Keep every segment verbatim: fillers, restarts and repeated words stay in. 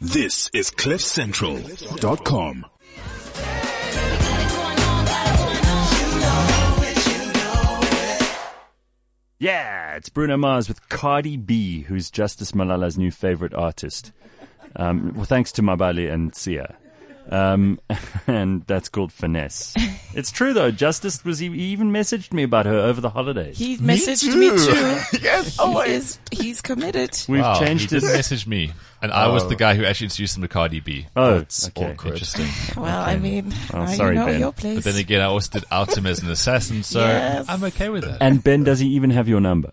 This is cliff central dot com. Yeah, it's Bruno Mars with Cardi B, who's Justice Malala's new favorite artist. Um, well, thanks to Mabali and Sia. Um, and that's called Finesse. It's true though. Justice was he even messaged me about her over the holidays. He messaged me too. Me too. Yes, he always. is. He's committed. We've wow, changed he his. didn't message me, and I was the guy who actually introduced him to Cardi B. Oh, That's okay. awkward. Interesting. Well, I mean, Oh, now sorry, you know Ben. your place. But then again, I also did out him as an assassin, so Yes. I'm okay with that. And Ben, does he even have your number?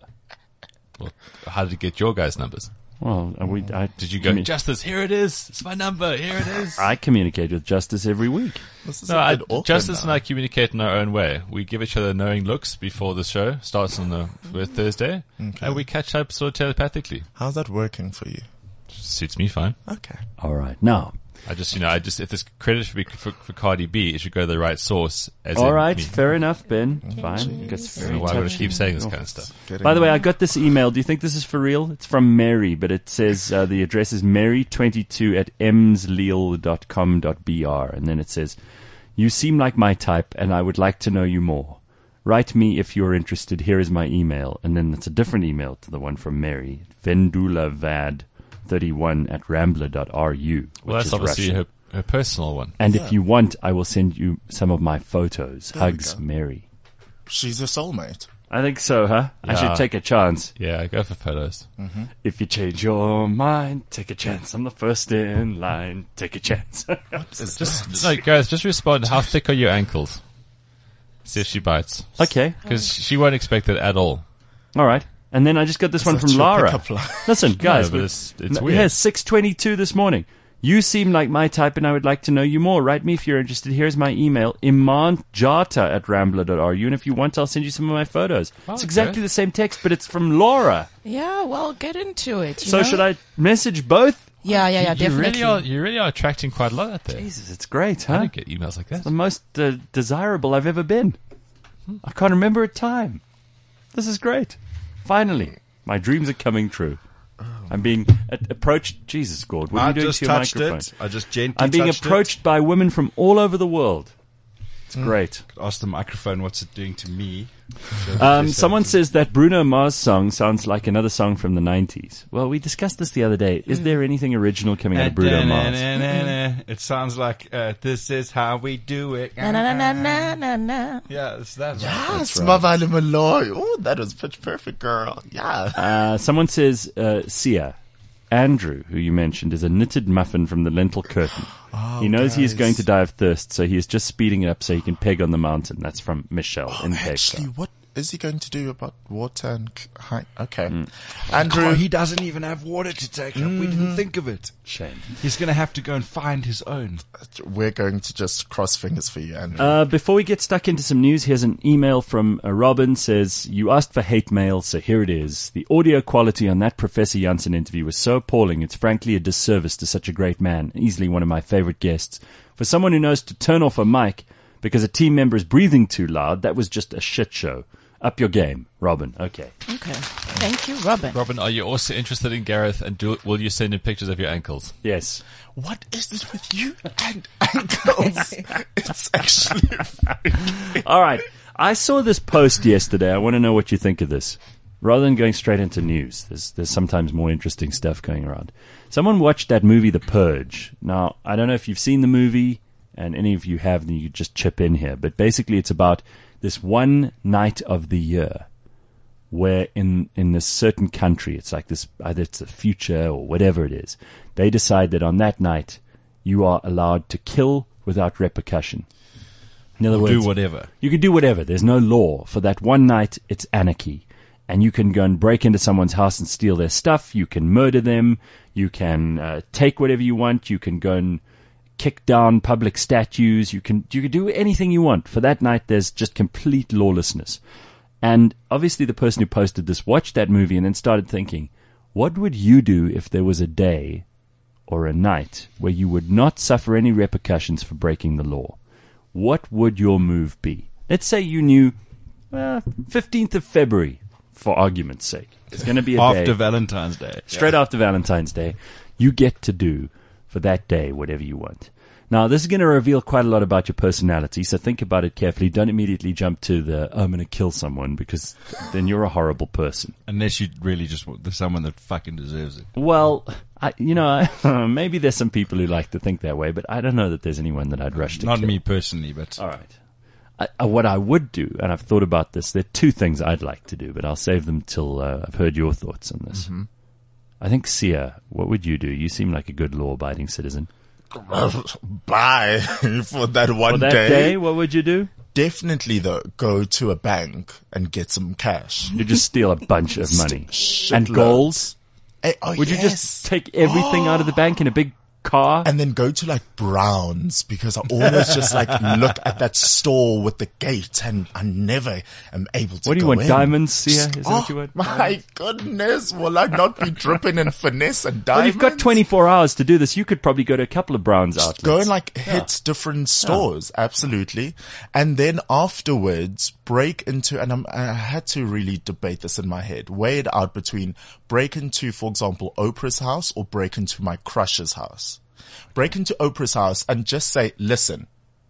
Well, how did you get your guys' numbers? Well, are we, I, Did you go, commu- Justice, here it is. It's my number. Here it is. I communicate with Justice every week. This is No, a I, bit awkward Justice now. and I communicate in our own way. We give each other knowing looks before the show starts on the with Thursday, Okay. and we catch up sort of telepathically. How's that working for you? Suits me fine. Okay. All right, now. I just, you know, I just if there's credit should be for, for Cardi B, it should go to the right source. As All in right, me. fair enough, Ben. Fine. Jeez. Gets I don't very know why I'm going to touchy. keep saying this kind of stuff. Getting- By the way, I got this email. Do you think this is for real? It's from Mary, but it says uh, the address is mary twenty-two at emsleal dot com dot b r. And then it says, you seem like my type, and I would like to know you more. Write me if you're interested. Here is my email. And then it's a different email to the one from Mary. vendulavad thirty-one at rambler dot r u. Well, that's is obviously Russian. her, her personal one. And if you want, I will send you some of my photos. There we Hugs, go. Mary. She's a soulmate. I think so, huh? I Yeah. should take a chance. Yeah, go for photos. If you change your mind, take a chance. I'm the first in line. Take a chance. Is Just that? no, guys, just respond. How thick are your ankles? See if she bites. Okay. Because she won't expect it at all. All right. And then I just got this one Is from that your Lara. pickup line? Listen, guys. but we- it's- it's n- weird. Yeah, six twenty-two this morning. You seem like my type and I would like to know you more. Write me if you're interested. Here's my email, imanjata at rambler dot r u. And if you want, I'll send you some of my photos. Oh, it's okay. exactly the same text, but it's from Laura. yeah, well, get into it. You So know? should I message both? Yeah, yeah, yeah, you definitely. really are. You really are attracting quite a lot out there. Jesus, it's great, I huh? don't get emails like that. The most uh, desirable I've ever been. I can't remember a time. This is great. Finally, my dreams are coming true. I'm being a- approached. Jesus, Gord, what are I you doing just to your touched microphone? it. I just gently I'm being touched approached by women from all over the world. It's great. it. Ask the microphone what's it doing to me. Um, someone says that Bruno Mars song sounds like another song from the nineties. Well, we discussed this the other day. Is there anything original coming out of Bruno Mars? It sounds like uh, this is how we do it. Na na na na na na. Yeah, it's that. Right? Yes, That's right. Mavali Malloy. Oh, that was pitch perfect, girl. Yeah. Uh, someone says uh, Sia. Andrew, who you mentioned, is a knitted muffin from the lentil curtain. he knows he is guys. going to die of thirst, so he is just speeding it up so he can peg on the mountain. That's from Michelle in Actually, Texas. what is he going to do about water and c- height? Okay. Andrew, Oh, he doesn't even have water to take up. We didn't think of it. Shame. He's going to have to go and find his own. we're going to just cross fingers for you, Andrew. Uh, before we get stuck into some news, here's an email from uh, Robin. Says, you asked for hate mail, so here it is. The audio quality on that Professor Janssen interview was so appalling, it's frankly a disservice to such a great man, easily one of my favorite guests. For someone who knows to turn off a mic because a team member is breathing too loud, that was just a shit show. Up your game, Robin. Okay. Okay. Thank you, Robin. Robin, are you also interested in Gareth, and do, will you send him pictures of your ankles? Yes. What is it with you and ankles? It's actually All right. I saw this post yesterday. I want to know what you think of this. Rather than going straight into news, there's there's sometimes more interesting stuff going around. Someone watched that movie, The Purge. Now, I don't know if you've seen the movie, and any of you have, then you could just chip in here. But basically, it's about this one night of the year where in, in this certain country, it's like this, either it's the future or whatever it is, they decide that on that night, you are allowed to kill without repercussion. In other words, Do whatever. you can do whatever. There's no law. For that one night, it's anarchy. And you can go and break into someone's house and steal their stuff. You can murder them. You can uh, take whatever you want. You can go and kick down public statues. You can you can do anything you want. For that night, there's just complete lawlessness. And obviously the person who posted this watched that movie and then started thinking, what would you do if there was a day or a night where you would not suffer any repercussions for breaking the law? What would your move be? Let's say you knew uh, fifteenth of February, for argument's sake. It's going to be a After day Valentine's Day. straight after Valentine's Day. You get to do for that day, whatever you want. Now, this is going to reveal quite a lot about your personality, so think about it carefully. Don't immediately jump to the, oh, I'm going to kill someone, because then you're a horrible person. Unless you really just want there's someone that fucking deserves it. Well, I, you know, I, maybe there's some people who like to think that way, but I don't know that there's anyone that I'd rush to Not kill. me personally, but All right. I, I, what I would do, and I've thought about this, there are two things I'd like to do, but I'll save them till uh, I've heard your thoughts on this. Mm-hmm. I think, Sia, what would you do? You seem like a good law-abiding citizen. Bye for that one For that day. day, what would you do? Definitely though, go to a bank and get some cash. You just steal a bunch of money. Shitloads. And gold? Eh, oh, Would you yes. just take everything out of the bank in a big car? And then go to like Browns, because I always just like look at that store with the gate and I never am able to What do you go want, in. diamonds, Sia? Is that Oh, what you want? my goodness, will I not be dripping in finesse and Well, diamonds? you've got twenty-four hours to do this. You could probably go to a couple of Browns outlets. Go and like hit different stores, absolutely. And then afterwards break into, and I'm, I had to really debate this in my head, weigh it out between break into, for example, Oprah's house or break into my crush's house. Break into Oprah's house and just say, listen,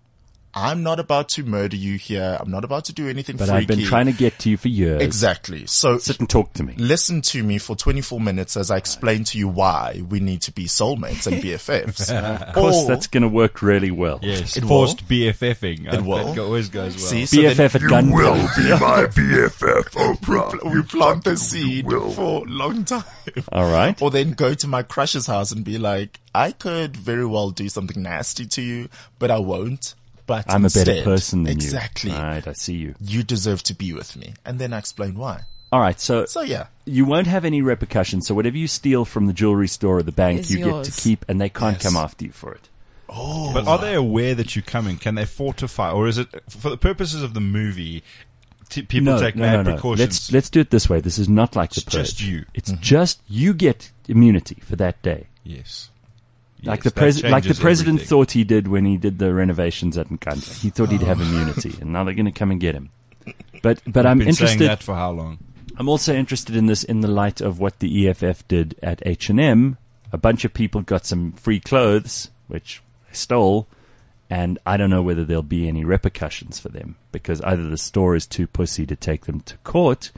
I'm not about to murder you here. I'm not about to do anything But freaky. I've been trying to get to you for years. Exactly. So Sit and talk to me. listen to me for twenty-four minutes as I explain to you why we need to be soulmates and B F Fs. Of course, that's going to work really well. yes, It forced BFFing. It will. That go- always goes well. See, so B F F then at gun. Will be my B F F, Oprah. we plant the seed for a long time. All right. Or then go to my crush's house and be like, I could very well do something nasty to you, but I won't. But I'm a better instead, person than exactly, you. All right, I see you. you deserve to be with me. And then I explain why. All right, so So yeah. you won't have any repercussions. So whatever you steal from the jewelry store or the bank, Is you yours. get to keep, and they can't Yes. come after you for it. But are they aware that you're coming? Can they fortify, or is it for the purposes of the movie? T- people no, take no, mad no, no. precautions. Let's let's do it this way. This is not like the It's just purge. you. It's just you get immunity for that day. yes, Like Yes, the that president, like the changes president everything. thought he did when he did the renovations at Nkandla. He thought he'd have immunity, and now they're going to come and get him. But but I'm Been interested. saying that for how long? I'm also interested in this in the light of what the E F F did at H and M. A bunch of people got some free clothes, which they stole, and I don't know whether there'll be any repercussions for them, because either the store is too pussy to take them to court,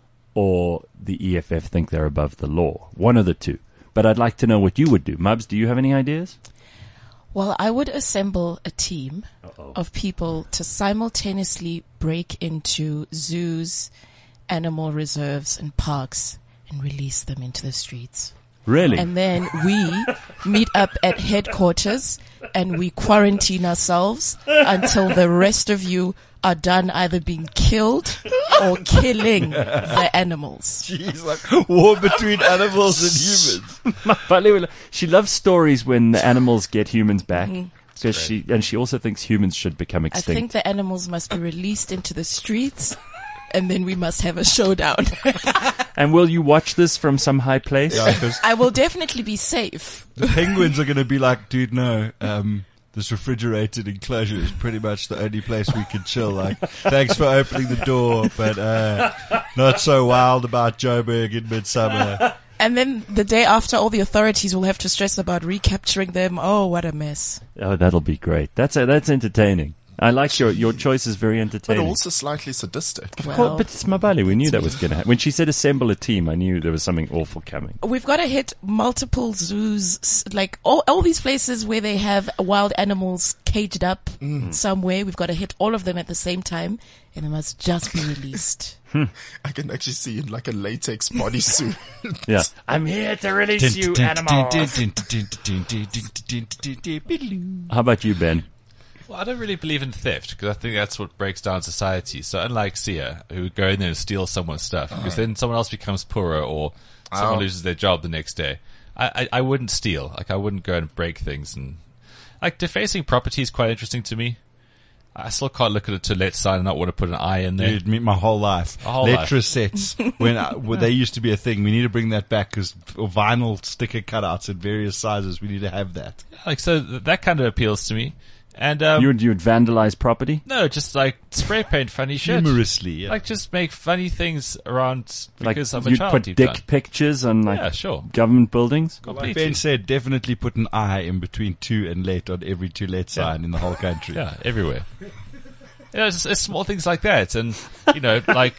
or the E F F think they're above the law. One of the two. But I'd like to know what you would do. Mubs, do you have any ideas? Well, I would assemble a team Uh-oh. of people to simultaneously break into zoos, animal reserves, and parks and release them into the streets. Really? And then we meet up at headquarters and we quarantine ourselves until the rest of you are done either being killed or killing the animals. Jeez, like war between animals and humans. Vale- she loves stories when the animals get humans back. Because she and she also thinks humans should become I extinct. think the animals must be released into the streets and then we must have a showdown. And will you watch this from some high place? Yeah, because I will definitely be safe. the penguins are going to be like, dude, no, um, this refrigerated enclosure is pretty much the only place we can chill. Like, thanks for opening the door, but uh, not so wild about Joburg in midsummer. And then the day after, all the authorities will have to stress about recapturing them. Oh, what a mess. Oh, that'll be great. That's uh, that's entertaining. I like your your choice is very But entertaining. also slightly sadistic. Cool, Well, but it's Mabali. We knew that was going to happen. When she said assemble a team, I knew there was something awful coming. we've got to hit multiple zoos, s- like all, all these places where they have wild animals caged up somewhere. We've got to hit all of them at the same time, and they must just be released. I can actually see in like a latex bodysuit. Yeah. I'm here to release you, animals. How about you, Ben? Well, I don't really believe in theft because I think that's what breaks down society. So unlike Sia, who would go in there and steal someone's stuff, because then someone else becomes poorer or someone Oh. loses their job the next day. I, I, I wouldn't steal. Like I wouldn't go and break things. And like defacing property is quite interesting to me. I still can't look at a to let sign and not want to put an eye in there. Dude, me, my whole life. My whole Letra life. sets. When, I, when they used to be a thing. We need to bring that back because vinyl sticker cutouts in various sizes. We need to have that. Like so, th- that kind of appeals to me. And um, You would you would vandalize property? no, just like spray paint funny shit. Humorously, yeah. Like just make funny things around because like I'm a you'd child. put deep dick down. pictures on like Yeah, sure. government buildings? Like Completely. Ben said, definitely put an I in between to and let on every to let sign in the whole country. Yeah, everywhere. You know, it's, it's small things like that, and you know, like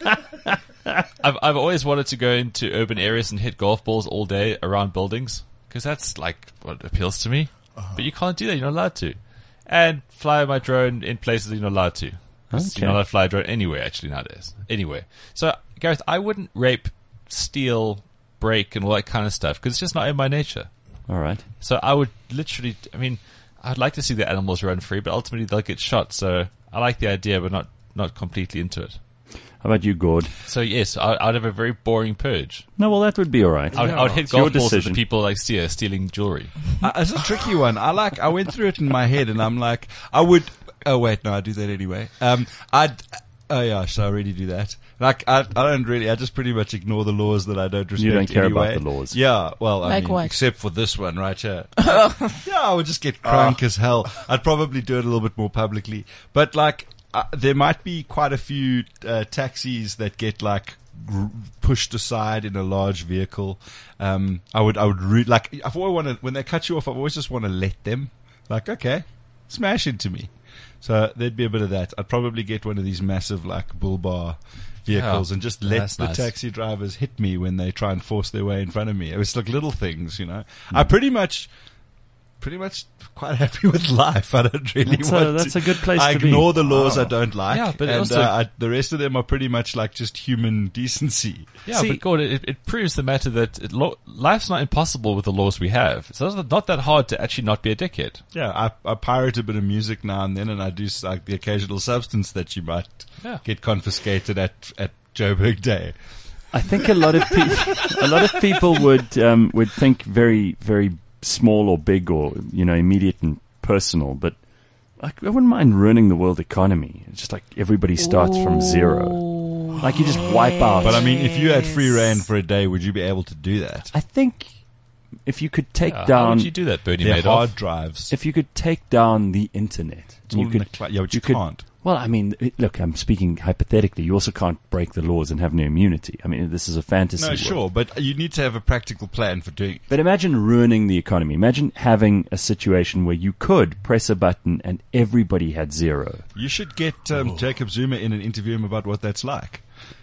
I've I've always wanted to go into urban areas and hit golf balls all day around buildings because that's like what appeals to me. But you can't do that; you're not allowed to. And fly my drone in places you're not allowed to. 'Cause Okay. You're not allowed to fly a drone anywhere actually nowadays. Anywhere. So Gareth, I wouldn't rape, steal, break, and all that kind of stuff because it's just not in my nature. All right. So I would literally, I mean, I'd like to see the animals run free, but ultimately they'll get shot. So I like the idea, but not, not completely into it. How about you, Gord? So yes, I, I'd have a very boring purge. No, well, that would be all right. I would, I would hit It's your golf balls at the decision. people like Sia stealing jewelry. Uh, it's a tricky one. I like. I went through it in my head, and I'm like, I would. Oh wait, no, I do that anyway. Um, I'd. Oh yeah, so I already do that. Like, I, I don't really. I just pretty much ignore the laws that I don't respect. You don't care about anyway. the laws. Yeah, well, I Like mean, what? except for this one right here. Yeah, I would just get crunk as hell. I'd probably do it a little bit more publicly, but like. Uh, there might be quite a few uh, taxis that get like gr- pushed aside in a large vehicle. Um, I would, I would re- like. I've always wanted when they cut you off. I always just want to let them. Like, okay, smash into me. So there'd be a bit of that. I'd probably get one of these massive like bull bar vehicles Yeah, and just let that's the nice. taxi drivers hit me when they try and force their way in front of me. It was like little things, you know. I pretty much. Pretty much quite happy with life. I don't really That's a- want that's to. a good place I to be. ignore the laws I don't like. Yeah, but and also- uh, I, the rest of them are pretty much like just human decency. Yeah, See- but Gordon, it, it proves the matter that it, lo- life's not impossible with the laws we have. So it's not that hard to actually not be a dickhead. Yeah, I, I pirate a bit of music now and then, and I do like the occasional substance that you might Yeah. get confiscated at at Joburg Day. I think a lot of people, a lot of people would um, would think very, very small or big or you know immediate and personal, but like, I wouldn't mind ruining the world economy. It's just like everybody starts from zero. Like you just wipe out. But I mean, if you had free reign for a day, would you be able to do that? I think if you could take Yeah, how down, would you do that, Bernie They're Madoff? hard drives. if you could take down the internet, It's all you in could. the cl- yeah, but you, could- can't. Well, I mean, it- look, I'm speaking hypothetically. You also can't break the laws and have no immunity. I mean, this is a fantasy. No, world. sure, but you need to have a practical plan for doing it. But imagine ruining the economy. Imagine having a situation where you could press a button and everybody had zero. You should get um, Jacob Zuma in and interview him about what that's like.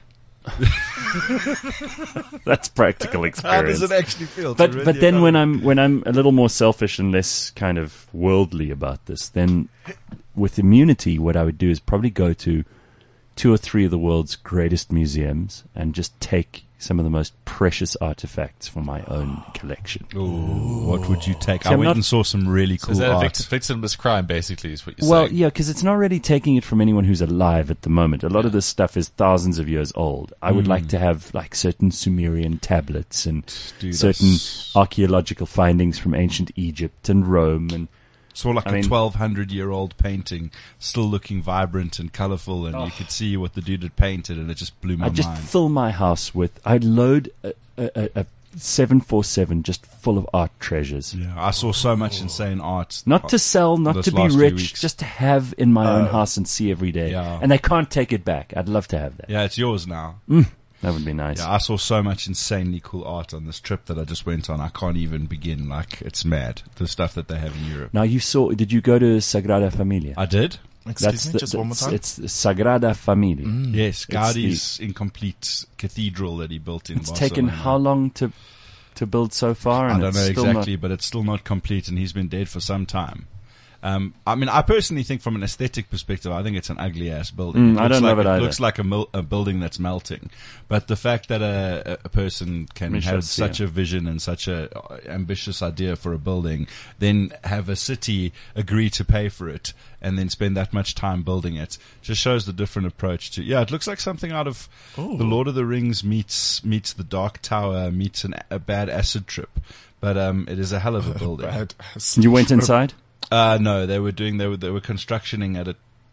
That's practical How experience. does it actually feel? to But ruin but the then when economy? I'm when I'm a little more selfish and less kind of worldly about this, then with immunity, what I would do is probably go to two or three of the world's greatest museums and just take some of the most precious artifacts from my own collection. Ooh, what would you take? See, I I'm went not- and saw some really So cool is that a art. victim, victimless crime, basically, is what you're Well, saying? yeah, because it's not really taking it from anyone who's alive at the moment. A lot of this stuff is thousands of years old. I would like to have like certain Sumerian tablets and Dude, certain that's- archaeological findings from ancient Egypt and Rome and Saw like I a mean- twelve hundred year old painting, still looking vibrant and colourful, and you could see what the dude had painted, and it just blew my I'd just mind. fill my house with. I'd load a, a, a seven forty-seven just full of art treasures. Yeah, I saw so much insane art. Not to sell, not This to be last few rich, weeks. just to have in my own house and see every day. Yeah. And they can't take it back. I'd love to have that. Yeah, it's yours now. That would be nice. Yeah, I saw so much insanely cool art on this trip that I just went on. I can't even begin. Like, it's mad. The stuff that they have in Europe. Now you saw. Did you go to Sagrada Familia? I did. Excuse me, just one more that's- time. It's the Sagrada Familia. Yes, the- Gaudi's incomplete cathedral that he built in It's Barcelona. taken how long to to build so far? I And don't it's know still exactly, but it's still not complete, and he's been dead for some time. Um, I mean, I personally think from an aesthetic perspective, I think it's an ugly ass building. Mm, I looks don't like, love it either. looks like a, mil- a building that's melting. But the fact that a, a person can Michel have Sia. such a vision and such a uh, ambitious idea for a building, then have a city agree to pay for it, and then spend that much time building it, just shows the different approach to. Yeah, it looks like something out of the Lord of the Rings meets meets the Dark Tower meets an, a bad acid trip. But um, it is a hell of a building. Bad. You went inside. Uh, no, they were doing, they were, they were constructioning at a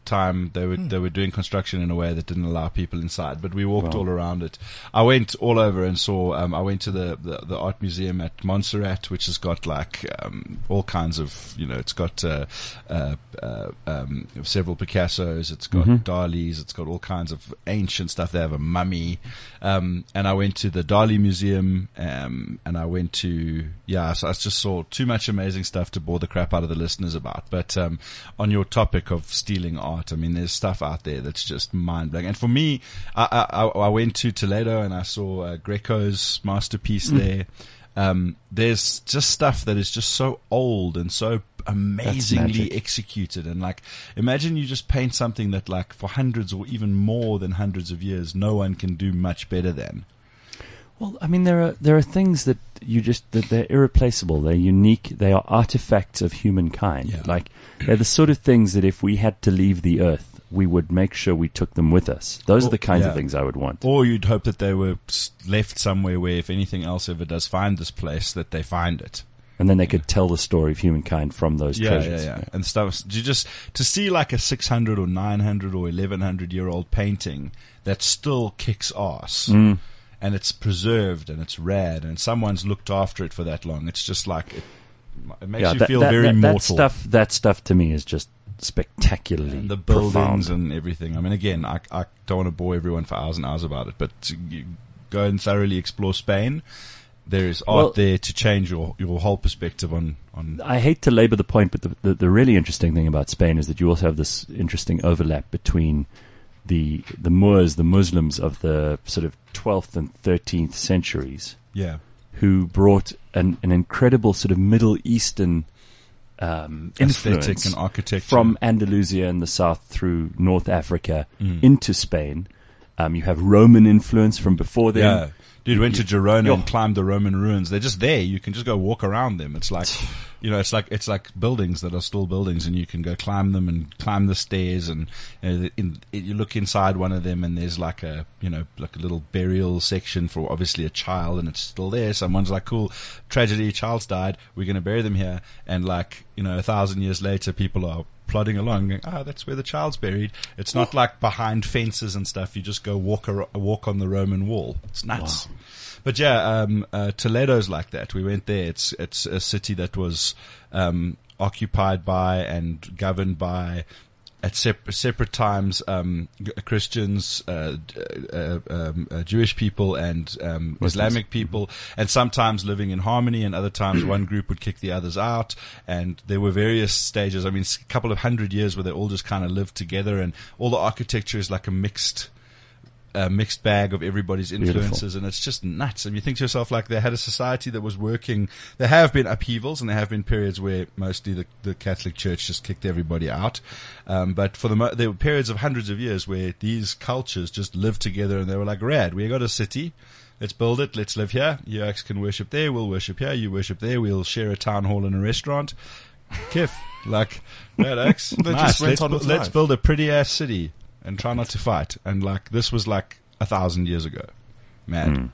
time they were they were doing construction in a way that didn't allow people inside. But we walked all around it. I went all over and saw. Um, I went to the, the the art museum at Montserrat, which has got like um, all kinds of you know. It's got uh, uh, uh, um, several Picassos. It's got Mm-hmm. Dali's. It's got all kinds of ancient stuff. They have a mummy. Um, and I went to the Dali Museum. Um, and I went to yeah. So I just saw too much amazing stuff to bore the crap out of the listeners about. But um, on your topic of stealing art, I mean, there's stuff out there that's just mind blowing. And for me, I, I, I went to Toledo and I saw uh, Greco's masterpiece mm. there. Um, there's just stuff that is just so old and so amazingly executed. And like, imagine you just paint something that like for hundreds or even more than hundreds of years, no one can do much better than. Well, I mean, there are there are things that you just that they're irreplaceable. They're unique. They are artifacts of humankind. Yeah. Like they're the sort of things that if we had to leave the earth, we would make sure we took them with us. Those Or- are the kinds yeah. of things I would want. Or you'd hope that they were s- left somewhere where if anything else ever does find this place, that they find it. And then they could tell the story of humankind from those Yeah, treasures. yeah, yeah. And stuff. You just, to see like a six hundred or nine hundred or eleven hundred year old painting that still kicks ass. Mm. And it's preserved and it's rad and someone's looked after it for that long. It's just like, it, it makes Yeah, you that, feel that, very that, mortal. that stuff. That stuff to me is just spectacularly And the buildings profound. and everything. I mean, again, I, I don't want to bore everyone for hours and hours about it, but to, you go and thoroughly explore Spain. There is art Well- there to change your, your whole perspective on, on I hate to labor the point, but the, the the really interesting thing about Spain is that you also have this interesting overlap between the the Moors, the Muslims of the sort of twelfth and thirteenth centuries, yeah. who brought an, an incredible sort of Middle Eastern um, Aesthetic influence and architecture. from Andalusia in the south through North Africa Mm. into Spain. Um, you have Roman influence from before then. Yeah. Dude, went to Girona Yo. and climbed the Roman ruins. They're just there. You can just go walk around them. It's like, you know, it's like, it's like buildings that are still buildings and you can go climb them and climb the stairs and, you know, in, you look inside one of them and there's like a, you know, like a little burial section for obviously a child and it's still there. Someone's like, cool, tragedy, child's died. We're going to bury them here. And like, you know, a thousand years later, people are plodding along going, ah, that's where the child's buried. It's not like behind fences and stuff. You just go walk a, walk on the Roman wall. It's nuts. Wow. But yeah, um, uh, Toledo's like that. We went there. It's, it's a city that was, um, occupied by and governed by, at sep- separate times, um, g- Christians, uh, d- uh, um, uh, Jewish people and, um, Islamic people, and sometimes living in harmony, and other times one group would kick the others out, and there were various stages. I mean, a couple of hundred years where they all just kind of lived together, and all the architecture is like a mixed, a mixed bag of everybody's influences. Beautiful. And it's just nuts. And you think to yourself, like, they had a society that was working. There have been upheavals and there have been periods where mostly the, the Catholic Church just kicked everybody out. Um, but for the, mo- there were periods of hundreds of years where these cultures just lived together and they were like, rad, we got a city. Let's build it. Let's live here. You guys can worship there. We'll worship here. You worship there. We'll share a town hall and a restaurant. Kiff. Like, rad, X. They Nice. just went Let's, on bu- with let's life. build a pretty ass city and try not to fight. And like, this was like a thousand years ago. Mad.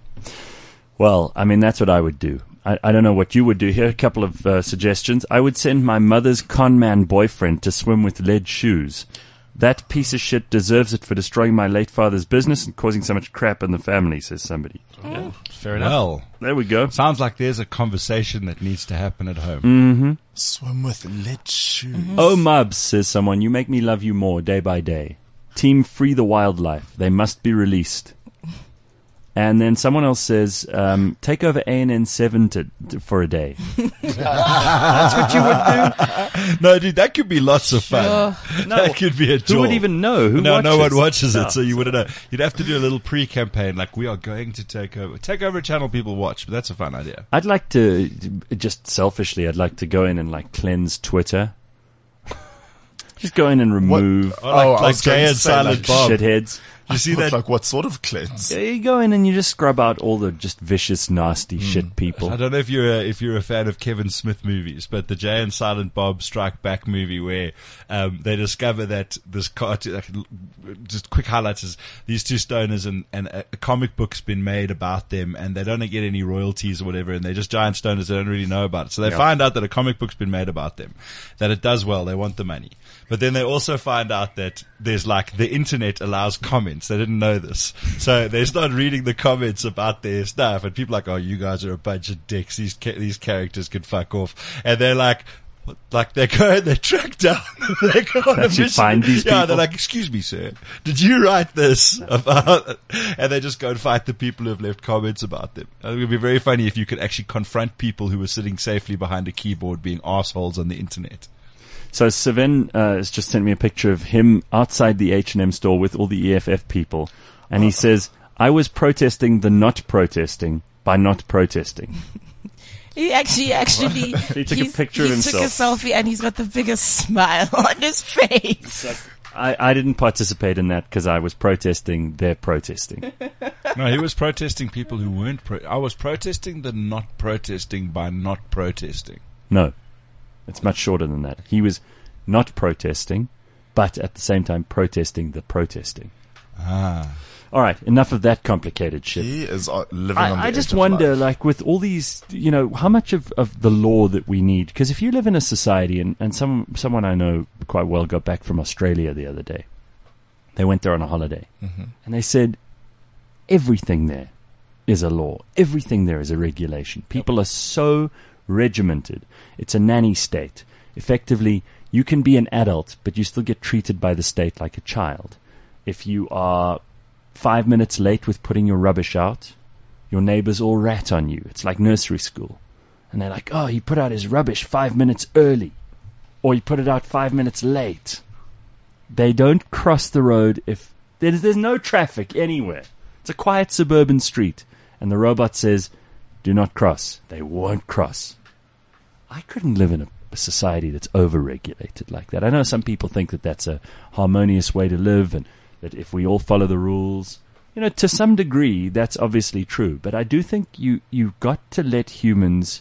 Well, I mean, that's what I would do. I, I don't know what you would do. Here are a couple of uh, suggestions. I would send my mother's con man boyfriend to swim with lead shoes. That piece of shit deserves it for destroying my late father's business and causing so much crap in the family, says somebody. Yeah, fair enough. Well, There we go. sounds like there's a conversation that needs to happen at home. Mm-hmm. Swim with lead shoes. Oh, Mubs, says someone, you make me love you more day by day. Team Free the Wildlife. They must be released. And then someone else says, um, take over A N N seven to, to, for a day. That's what you would do? No, dude, that could be lots of fun. No. That could be a Who would even know? Who no, watches? no one watches No. it, so you wouldn't know. You'd have to do a little pre-campaign, like, we are going to take over. Take over a channel people watch, but that's a fun idea. I'd like to, just selfishly, I'd like to go in and like cleanse Twitter. Just go in and remove Or like, Oh, I like was going Jay to and say, Silent like, Bob. shitheads. You see that? Like what sort of cleanse? Yeah, you go in and you just scrub out all the just vicious, nasty shit people. I don't know if you're a, if you're a fan of Kevin Smith movies, but the Jay and Silent Bob Strike Back movie where um, they discover that this cartoon, like, just quick highlights is these two stoners and, and a, a comic book's been made about them and they don't get any royalties or whatever and they're just giant stoners, they don't really know about it. So they Yeah. find out that a comic book's been made about them, that it does well, they want the money. But then they also find out that there's like the internet allows comments. They didn't know this. So they start reading the comments about their stuff and people are like, oh, you guys are a bunch of dicks. These, ca- these characters can fuck off. And they're like, like they go and they track down, they go on That a you mission. find these Yeah, people? they're like, excuse me, sir, did you write this about, and they just go and fight the people who have left comments about them. I think it would be very funny if you could actually confront people who were sitting safely behind a keyboard being assholes on the internet. So Sven uh, has just sent me a picture of him outside the H and M store with all the E F F people. And he says, I was protesting the not protesting by not protesting. He actually, actually, He took a he's- picture of he himself. took a selfie and he's got the biggest smile on his face. I, I didn't participate in that because I was protesting their protesting. No, he was protesting people who weren't pro- I was protesting the not protesting by not protesting. No, it's much shorter than that. He was not protesting, but at the same time protesting the protesting. Ah. All right, enough of that complicated shit. He is uh, living on the I, I edge just of wonder, life. like, with all these, you know, how much of, of the law that we need? Because if you live in a society, and, and some someone I know quite well got back from Australia the other day. They went there on a holiday, Mm-hmm. and they said everything there is a law. Everything there is a regulation. People are so regimented. It's a nanny state. Effectively, you can be an adult, but you still get treated by the state like a child. If you are five minutes late with putting your rubbish out, your neighbors all rat on you. It's like nursery school. And they're like, oh, he put out his rubbish five minutes early. Or he put it out five minutes late. They don't cross the road if there's, there's no traffic anywhere. It's a quiet suburban street. And the robot says, do not cross. They won't cross. I couldn't live in a, a society that's over-regulated like that. I know some people think that that's a harmonious way to live and that if we all follow the rules, you know, to some degree, that's obviously true. But I do think you, you've got to let humans,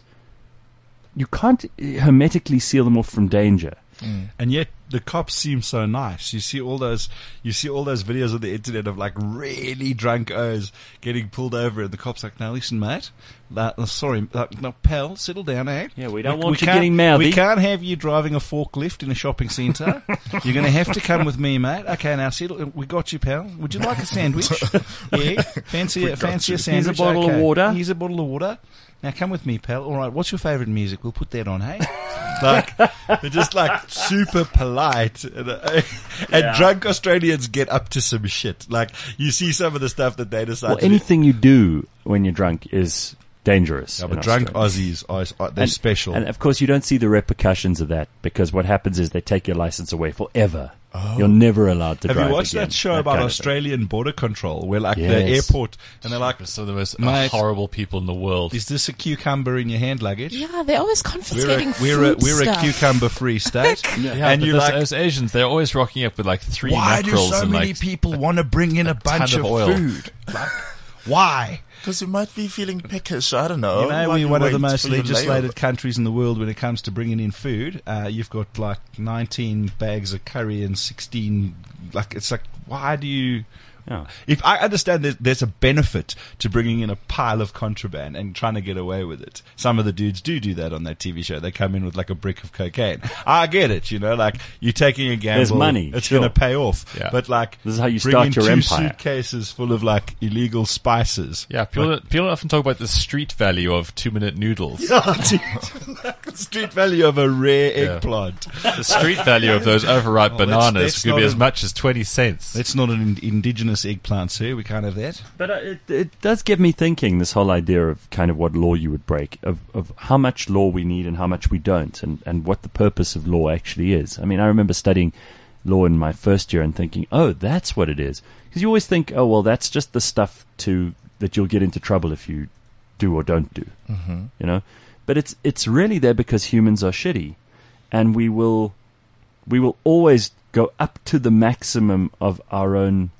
you can't hermetically seal them off from danger. And yet the cops seem so nice. You see all those, you see all those videos on the internet of like really drunk O's getting pulled over, and the cops like, "Now listen, mate. Uh, sorry, uh, no, pal, settle down, eh? Yeah, we don't want you can't- getting mouthy." We can't have you driving a forklift in a shopping centre. You're going to have to come with me, mate. Okay, now settle. We got you, pal. Would you like a sandwich? Yeah, fancy, a, fancy you. a sandwich. Here's a bottle of Okay. water. Here's a bottle of water. Now come with me, pal. All right, what's your favourite music? We'll put that on, hey? Like, they're just like super polite. And, uh, and Yeah. drunk Australians get up to some shit. Like, you see some of the stuff that they decide Well, to do. anything you do when you're drunk is dangerous. Yeah, in but drunk Australia. Aussies, are, are, they're And- special. And of course, you don't see the repercussions of that because what happens is they take your license away forever. You're never allowed to Have drive you watched again. that show about kind of thing. Australian border control where like the Yes. airport and they're like, Some of the most Mate. horrible people in the world. is this a cucumber in your hand luggage? Yeah, they're always We're confiscating a, we're a, food we're a stuff. cucumber free state. Yeah, and but you those, like, those Asians, they're always rocking up with like three why do mackerels so and many like people want to bring in a, ton bunch of of, oil. food? Like, why? Because you might be feeling peckish. I don't know. You know, While we're one of the wait most for your legislated layover. countries in the world when it comes to bringing in food. Uh, you've got like nineteen bags of curry and sixteen. Like, it's like, why do you? Yeah. If I understand there's, there's a benefit to bringing in a pile of contraband and trying to get away with it. Some of the dudes do do that on that T V show. They come in with like a brick of cocaine. I get it, you know, like you're taking a gamble. There's money, It's sure. going to pay off. Yeah. But like, This is how you bring start in your two empire. suitcases full of like illegal spices. yeah. People people often talk about the street value of two minute noodles. Street value of a rare Yeah. eggplant. The street value of those overripe Oh, that's- bananas that's could not be a- as much as twenty cents. That's not an in- indigenous eggplant, sir. We can't have that. But uh, it, it does get me thinking, this whole idea of kind of what law you would break, of, of how much law we need and how much we don't, and, and what the purpose of law actually is. I mean, I remember studying law in my first year and thinking, oh, that's what it is. Because you always think, oh, well, that's just the stuff to that you'll get into trouble if you do or don't do. Mm-hmm. You know? But it's it's really there because humans are shitty, and we will we will always go up to the maximum of our own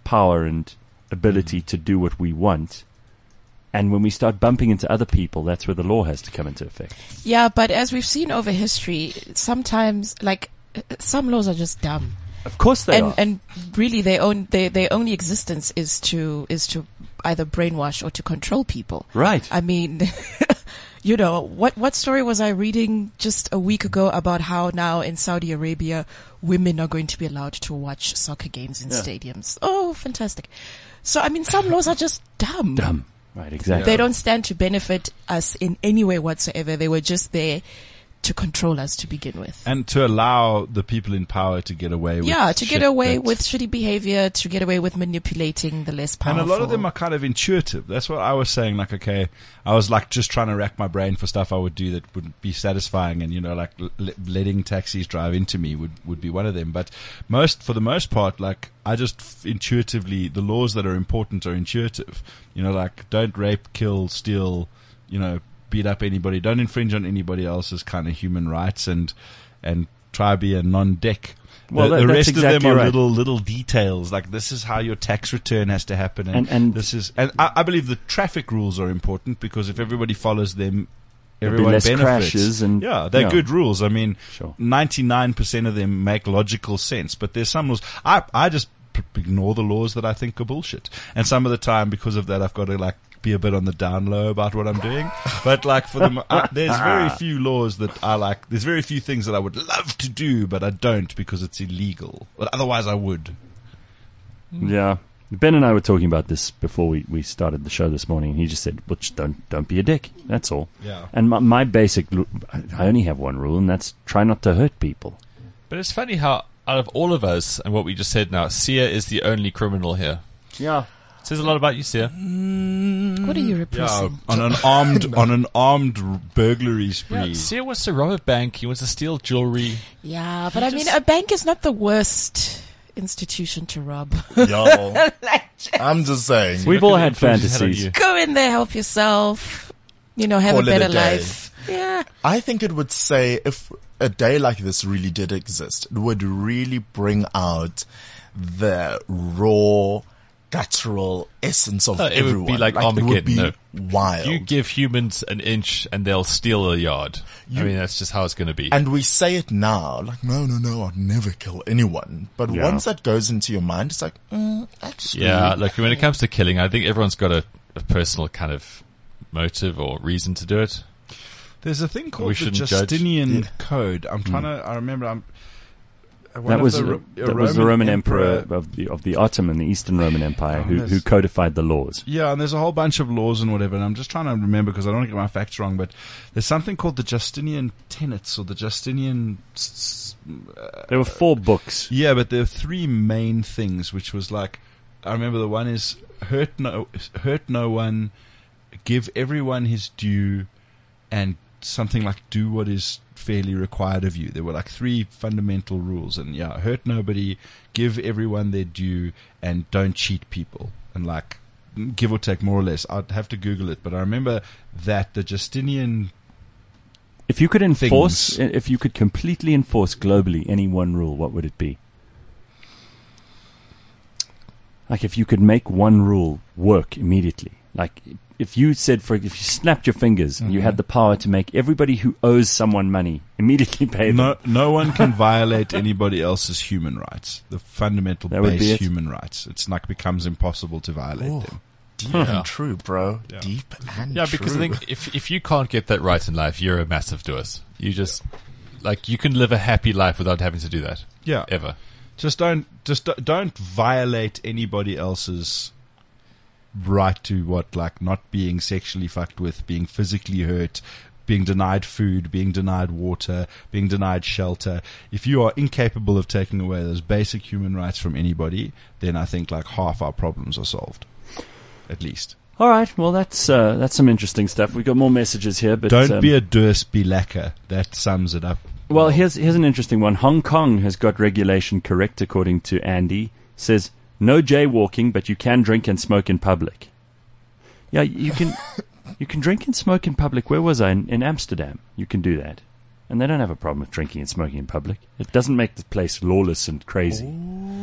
power and ability to do what we want. And when we start bumping into other people, that's where the law has to come into effect. Yeah, but as we've seen over history, sometimes, like, some laws are just dumb. Of course they and, are. And really their own, their, their only existence is to, is to either brainwash or to control people. Right. I mean, you know, what, what story was I reading just a week ago about how now in Saudi Arabia, women are going to be allowed to watch soccer games in Yeah. stadiums? Oh, fantastic. So, I mean, some laws are just dumb. Dumb. Right, exactly. They don't stand to benefit us in any way whatsoever. They were just there to control us to begin with. And to allow the people in power to get away with Yeah, to shit get away that- with shitty behavior, to get away with manipulating the less And powerful. a lot of them are kind of intuitive. That's what I was saying. Like, okay, I was like just trying to rack my brain for stuff I would do that would be satisfying, and you know, like l- letting taxis drive into me would would be one of them. But most, for the most part, like I just f- intuitively, the laws that are important are intuitive. You know, like don't rape, kill, steal. You know, beat up anybody. Don't infringe on anybody else's kind of human rights, and and try be a non-dick. Well, the, that- the that's rest exactly of them are right. little little details. Like this is how your tax return has to happen, and, And- and- this is. And I, I believe the traffic rules are important because if everybody follows them, There'll be everyone less benefits. crashes and- yeah, they're yeah. good rules. I mean, Sure. ninety-nine percent of them make logical sense, but there's some laws. I I just p- ignore the laws that I think are bullshit, and some of the time because of that, I've got to like be a bit on the down low about what I'm doing. But like for them, I, there's very few laws that I like. There's very few things that I would love to do, but I don't because it's illegal. But otherwise, I would. Yeah. Ben and I were talking about this before we, we started the show this morning, and he just said, well, just don't, don't be a dick. That's all. Yeah. And my, my basic, lu- I only have one rule, and that's try not to hurt people. But it's funny how out of all of us and what we just said now, Sia is the only criminal here. Yeah. It says a lot about you, Sia. What are you Yeah, repressing? on an armed on an armed r- burglary spree. Yeah, Sia wants to rob a bank. He wants to steal jewelry. Yeah, but I mean, just- a bank is not the worst institution to rob. Yo, I'm just saying. We've Look all at the had influence he's had on fantasies. you. Go in there, help yourself, you know, have Call a it a better day. life. Yeah. I think it would say if a day like this really did exist, it would really bring out the raw, guttural essence of Uh, it would everyone. be like it would be Armageddon, wild. You give humans an inch and they'll steal a yard. I mean, that's just how it's going to be. And we say it now, like, no, no, no, I'd never kill anyone. But Yeah. once that goes into your mind, it's like, mm, actually. yeah, look, when it comes to killing, I think everyone's got a, a personal kind of motive or reason to do it. There's a thing We called the shouldn't judge. Justinian Yeah. Code. I'm trying to. I remember. I'm. one That of was, the, uh, Ro- a that was the Roman emperor, of the of the Ottoman, the Eastern Roman Empire, Oh, who, that's- who codified the laws. Yeah, and there's a whole bunch of laws and whatever, and I'm just trying to remember because I don't want to get my facts wrong, but there's something called the Justinian Tenets or the Justinian. s- s- There were four books. Yeah, but there are three main things, which was like, I remember the one is hurt no, hurt no one, give everyone his due, and something like do what is fairly required of you. There were like three fundamental rules, and yeah, hurt nobody, give everyone their due, and don't cheat people. And like, give or take more or less. I'd have to Google it, but I remember that the Justinian. If you could enforce, Things. if you could completely enforce globally any one rule, what would it be? Like if you could make one rule work immediately. Like if you said, for if you snapped your fingers and you had the power to make everybody who owes someone money immediately pay them. No, no one can violate anybody else's human rights. The fundamental That would be base it. human rights. It's like becomes impossible to violate Ooh. them. Deep and true, bro. Yeah. Deep and Yeah, true. because I think if if you can't get that right in life, you're a massive doers. You just, like, you can live a happy life without having to do that. Yeah. Ever. Just don't, just don't- don't violate anybody else's right to what, like not being sexually fucked with, being physically hurt, being denied food, being denied water, being denied shelter. If you are incapable of taking away those basic human rights from anybody, then I think like half our problems are solved. At least. All right, well that's uh, that's some interesting stuff. We've got more messages here, but Don't um, be a dus, be lekker. That sums it up. Well, here's here's an interesting one. Hong Kong has got regulation correct, according to Andy. Says no jaywalking, but you can drink and smoke in public. Yeah, you can you can drink and smoke in public. Where was I? In, in Amsterdam. You can do that, and they don't have a problem with drinking and smoking in public. It doesn't make the place lawless and crazy.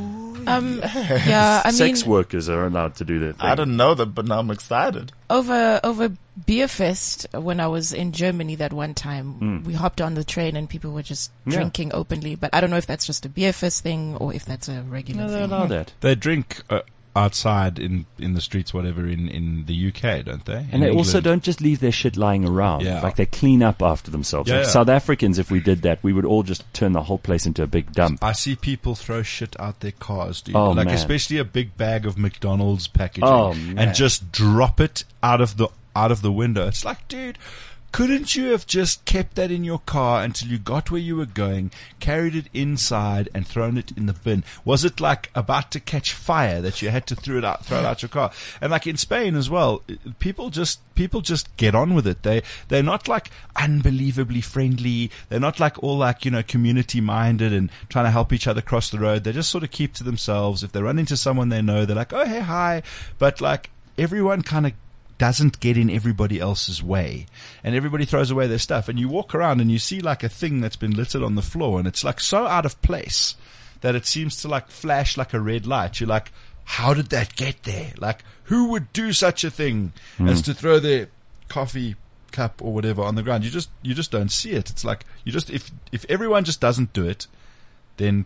Um, yeah, I mean, Sex workers are allowed to do their thing. I didn't know that, but now I'm excited. over over Beer Fest, when I was in Germany that one time, we hopped on the train and people were just Yeah. drinking openly. But I don't know if that's just a Beer Fest thing or if that's a regular No, they thing. allow that. They drink uh, outside in, in the streets, whatever, in, in the U K, don't they? And In they also England. don't just leave their shit lying around. Yeah. Like they clean up after themselves. Yeah, like yeah. South Africans, if we did that, we would all just turn the whole place into a big dump. I see people throw shit out their cars, dude. Oh, like man. especially a big bag of McDonald's packaging, Oh, man. and just drop it out of the out of the window. It's like, dude, couldn't you have just kept that in your car until you got where you were going, carried it inside, and thrown it in the bin? Was it like about to catch fire that you had to throw it out, throw it out your car? And like in Spain as well, people just people just get on with it. They they're not like unbelievably friendly. They're not like all like, you know, community minded and trying to help each other cross the road. They just sort of keep to themselves. If they run into someone they know, they're like, oh hey hi, but like everyone kind of doesn't get in everybody else's way, and everybody throws away their stuff, and you walk around and you see like a thing that's been littered on the floor, and it's like so out of place that it seems to like flash like a red light. You're like, how did that get there? Like, who would do such a thing as to throw their coffee cup or whatever on the ground? You just you just don't see it. It's like you just if if everyone just doesn't do it, then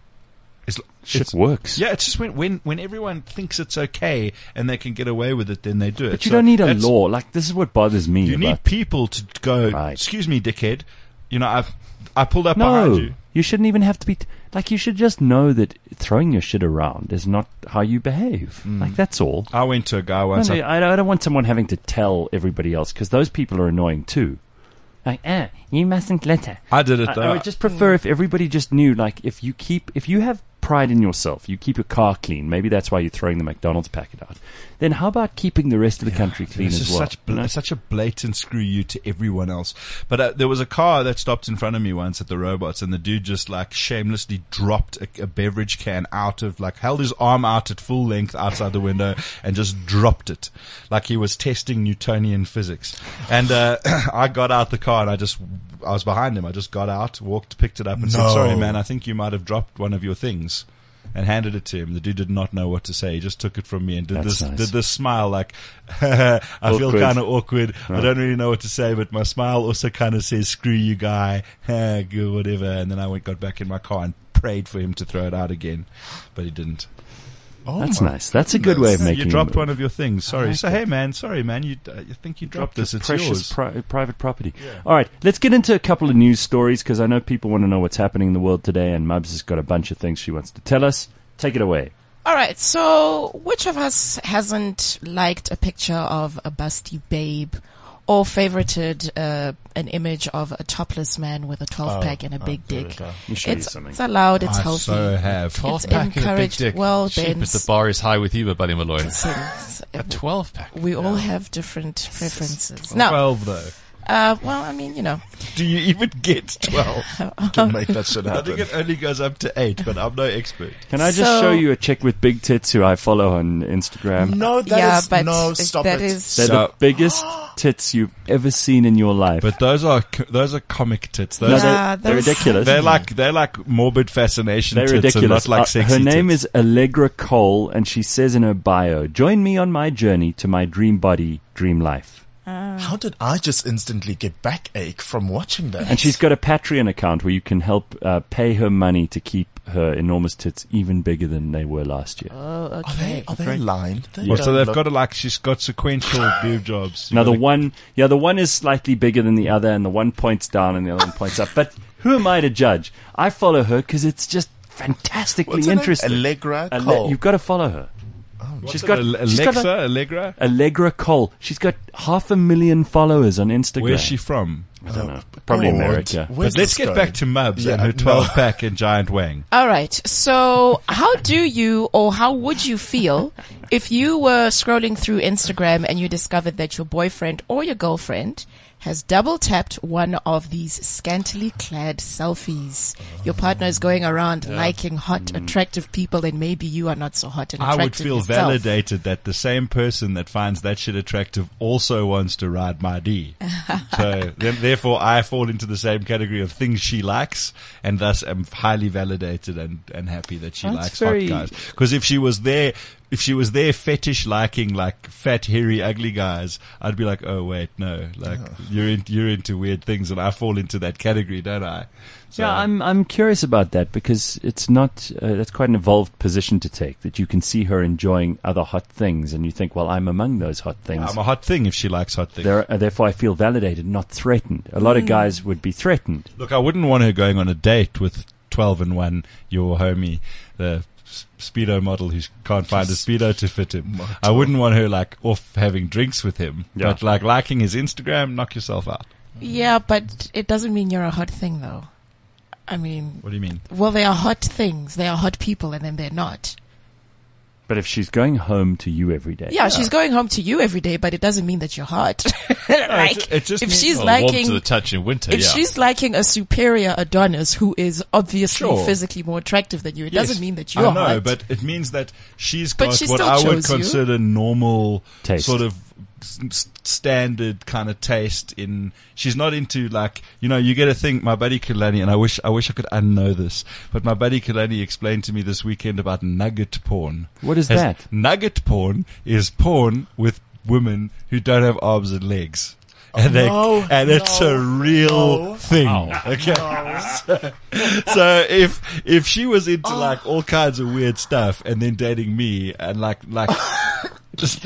it's Shit it's, works. yeah, it's just when, when when everyone thinks it's okay and they can get away with it, then they do it. But you So don't need a that's- law. Like, this is what bothers me. You about need people to go, Right. excuse me, dickhead. You know, I've I pulled up behind No, you. you shouldn't even have to be. T- like, you should just know that throwing your shit around is not how you behave. Like, that's all. I went to a guy once. No, I- no, I, don't- I don't want someone having to tell everybody else, because those people are annoying too. Like, ah, you mustn't litter. I did it I, though. I would just prefer if everybody just knew, like, if you keep, if you have pride in yourself, you keep your car clean, maybe that's why you're throwing the McDonald's packet out, then how about keeping the rest of the country clean It's as just well? such, you know? bl- such a blatant screw you to everyone else. But uh, there was a car that stopped in front of me once at the Robots, and the dude just like shamelessly dropped a, a beverage can out of, like, held his arm out at full length outside the window and just dropped it like he was testing Newtonian physics. And uh, I got out the car and I just, I was behind him. I just got out, walked, picked it up, and said, No. "Sorry, man, I think you might have dropped one of your things." And handed it to him. The dude did not know what to say. He just took it from me and did That's this nice. did this smile like, I feel Awkward. kind of awkward. I don't really know what to say, but my smile also kind of says, "Screw you, guy." Good, whatever. And then I went, got back in my car and prayed for him to throw it out again, but he didn't. Oh That's my nice. That's a good way of goodness. making You dropped a one of your things. Sorry. like So that. hey, man. Sorry, man. You uh, you think you dropped this? It's precious yours. pri- private property. All right, let's get into a couple of news stories, because I know people want to know what's happening in the world today, and Mubs has got a bunch of things she wants to tell us. Take it away. All right, so which of us hasn't liked a picture of a busty babe or favorited uh, an image of a topless man with a twelve pack and a big dick? Let me show you It's, something. it's allowed, it's I healthy. so have. twelve It's pack and a big encouraged. dick. Well, Sheep, then but the bar is high with you, but Buddy Malloy. Since A twelve pack. we all have different preferences. Now, Twelve though. uh, well, I mean, you know, Do you even get twelve? to make that shit I think happen. it only goes up to eight, but I'm no expert. Can I just So- show you a chick with big tits who I follow on Instagram? No, that yeah, is- but no, if stop that it. is- They're So- the biggest tits you've ever seen in your life. But those are co- those are comic tits. Those no, are, they're, Nah, they're those- ridiculous. they're like they're like morbid fascination They're tits ridiculous. and not like Uh, sexy her name tits. is Allegra Cole, and she says in her bio, "Join me on my journey to my dream body, dream life." How did I just instantly get backache from watching that? And she's got a Patreon account where you can help uh, pay her money to keep her enormous tits even bigger than they were last year. oh, Are okay. they, are they aligned? They Well, so don't they've look- got to like she's got sequential boob jobs. You Now the gotta- one, yeah, the one is slightly bigger than the other, and the one points down and the other one points up. But who am I to judge? I follow her because it's just fantastically What's her name? interesting. Allegra Ale- Cole. You've got to follow her. What's she's it, got- Ale- she's got Alexa, a- Allegra. Allegra Cole. She's got half a million followers on Instagram. Where's she from? I don't know. Probably God. America. Where's But let's this get going? back to Mubs Yeah, and her no. twelve pack and giant wang. All right. So how do you or how would you feel if you were scrolling through Instagram and you discovered that your boyfriend or your girlfriend has double tapped one of these scantily clad selfies. Your partner is going around liking hot, attractive people, and maybe you are not so hot and I attractive would feel yourself. validated that the same person that finds that shit attractive also wants to ride my D. So then, therefore, I fall into the same category of things she likes, and thus am highly validated and, and happy that she That's likes very- hot guys. Because if she was there, if she was there fetish liking like fat, hairy, ugly guys, I'd be like, oh wait, no, like you're in, you're into weird things, and I fall into that category, don't I? So, Yeah, I'm I'm curious about that because it's not uh, that's quite an evolved position to take, that you can see her enjoying other hot things and you think, well, I'm among those hot things. I'm a hot thing if she likes hot things. There, uh, therefore, I feel validated, not threatened. A lot of guys would be threatened. Look, I wouldn't want her going on a date with twelve and one, your homie, the s- Speedo model who can't find a Speedo to fit him. I wouldn't want her like off having drinks with him, Yeah. but like liking his Instagram, knock yourself out. Yeah, but it doesn't mean you're a hot thing, though. I mean, What do you mean? well, they are hot things. They are hot people, and then they're not. But if she's going home to you every day, Yeah, she's going home to you every day, but it doesn't mean that you're hot. like, it just if means- she's Well, warm liking, to the touch in winter, if yeah. she's liking a superior Adonis who is obviously Sure. physically more attractive than you, it Yes, doesn't mean that you're I know, hot. but it means that she's But got she what still I would chose you. consider normal Taste. sort of s- s- standard kind of taste in, she's not into like, you know, you get a thing, my buddy Kulani, and I wish, I wish I could unknow this, but my buddy Kulani explained to me this weekend about nugget porn. what is Has- that? Nugget porn is porn with women who don't have arms and legs. And, they, no, and it's no, a real thing. Okay. So, so if if she was into Oh. like all kinds of weird stuff and then dating me and like like just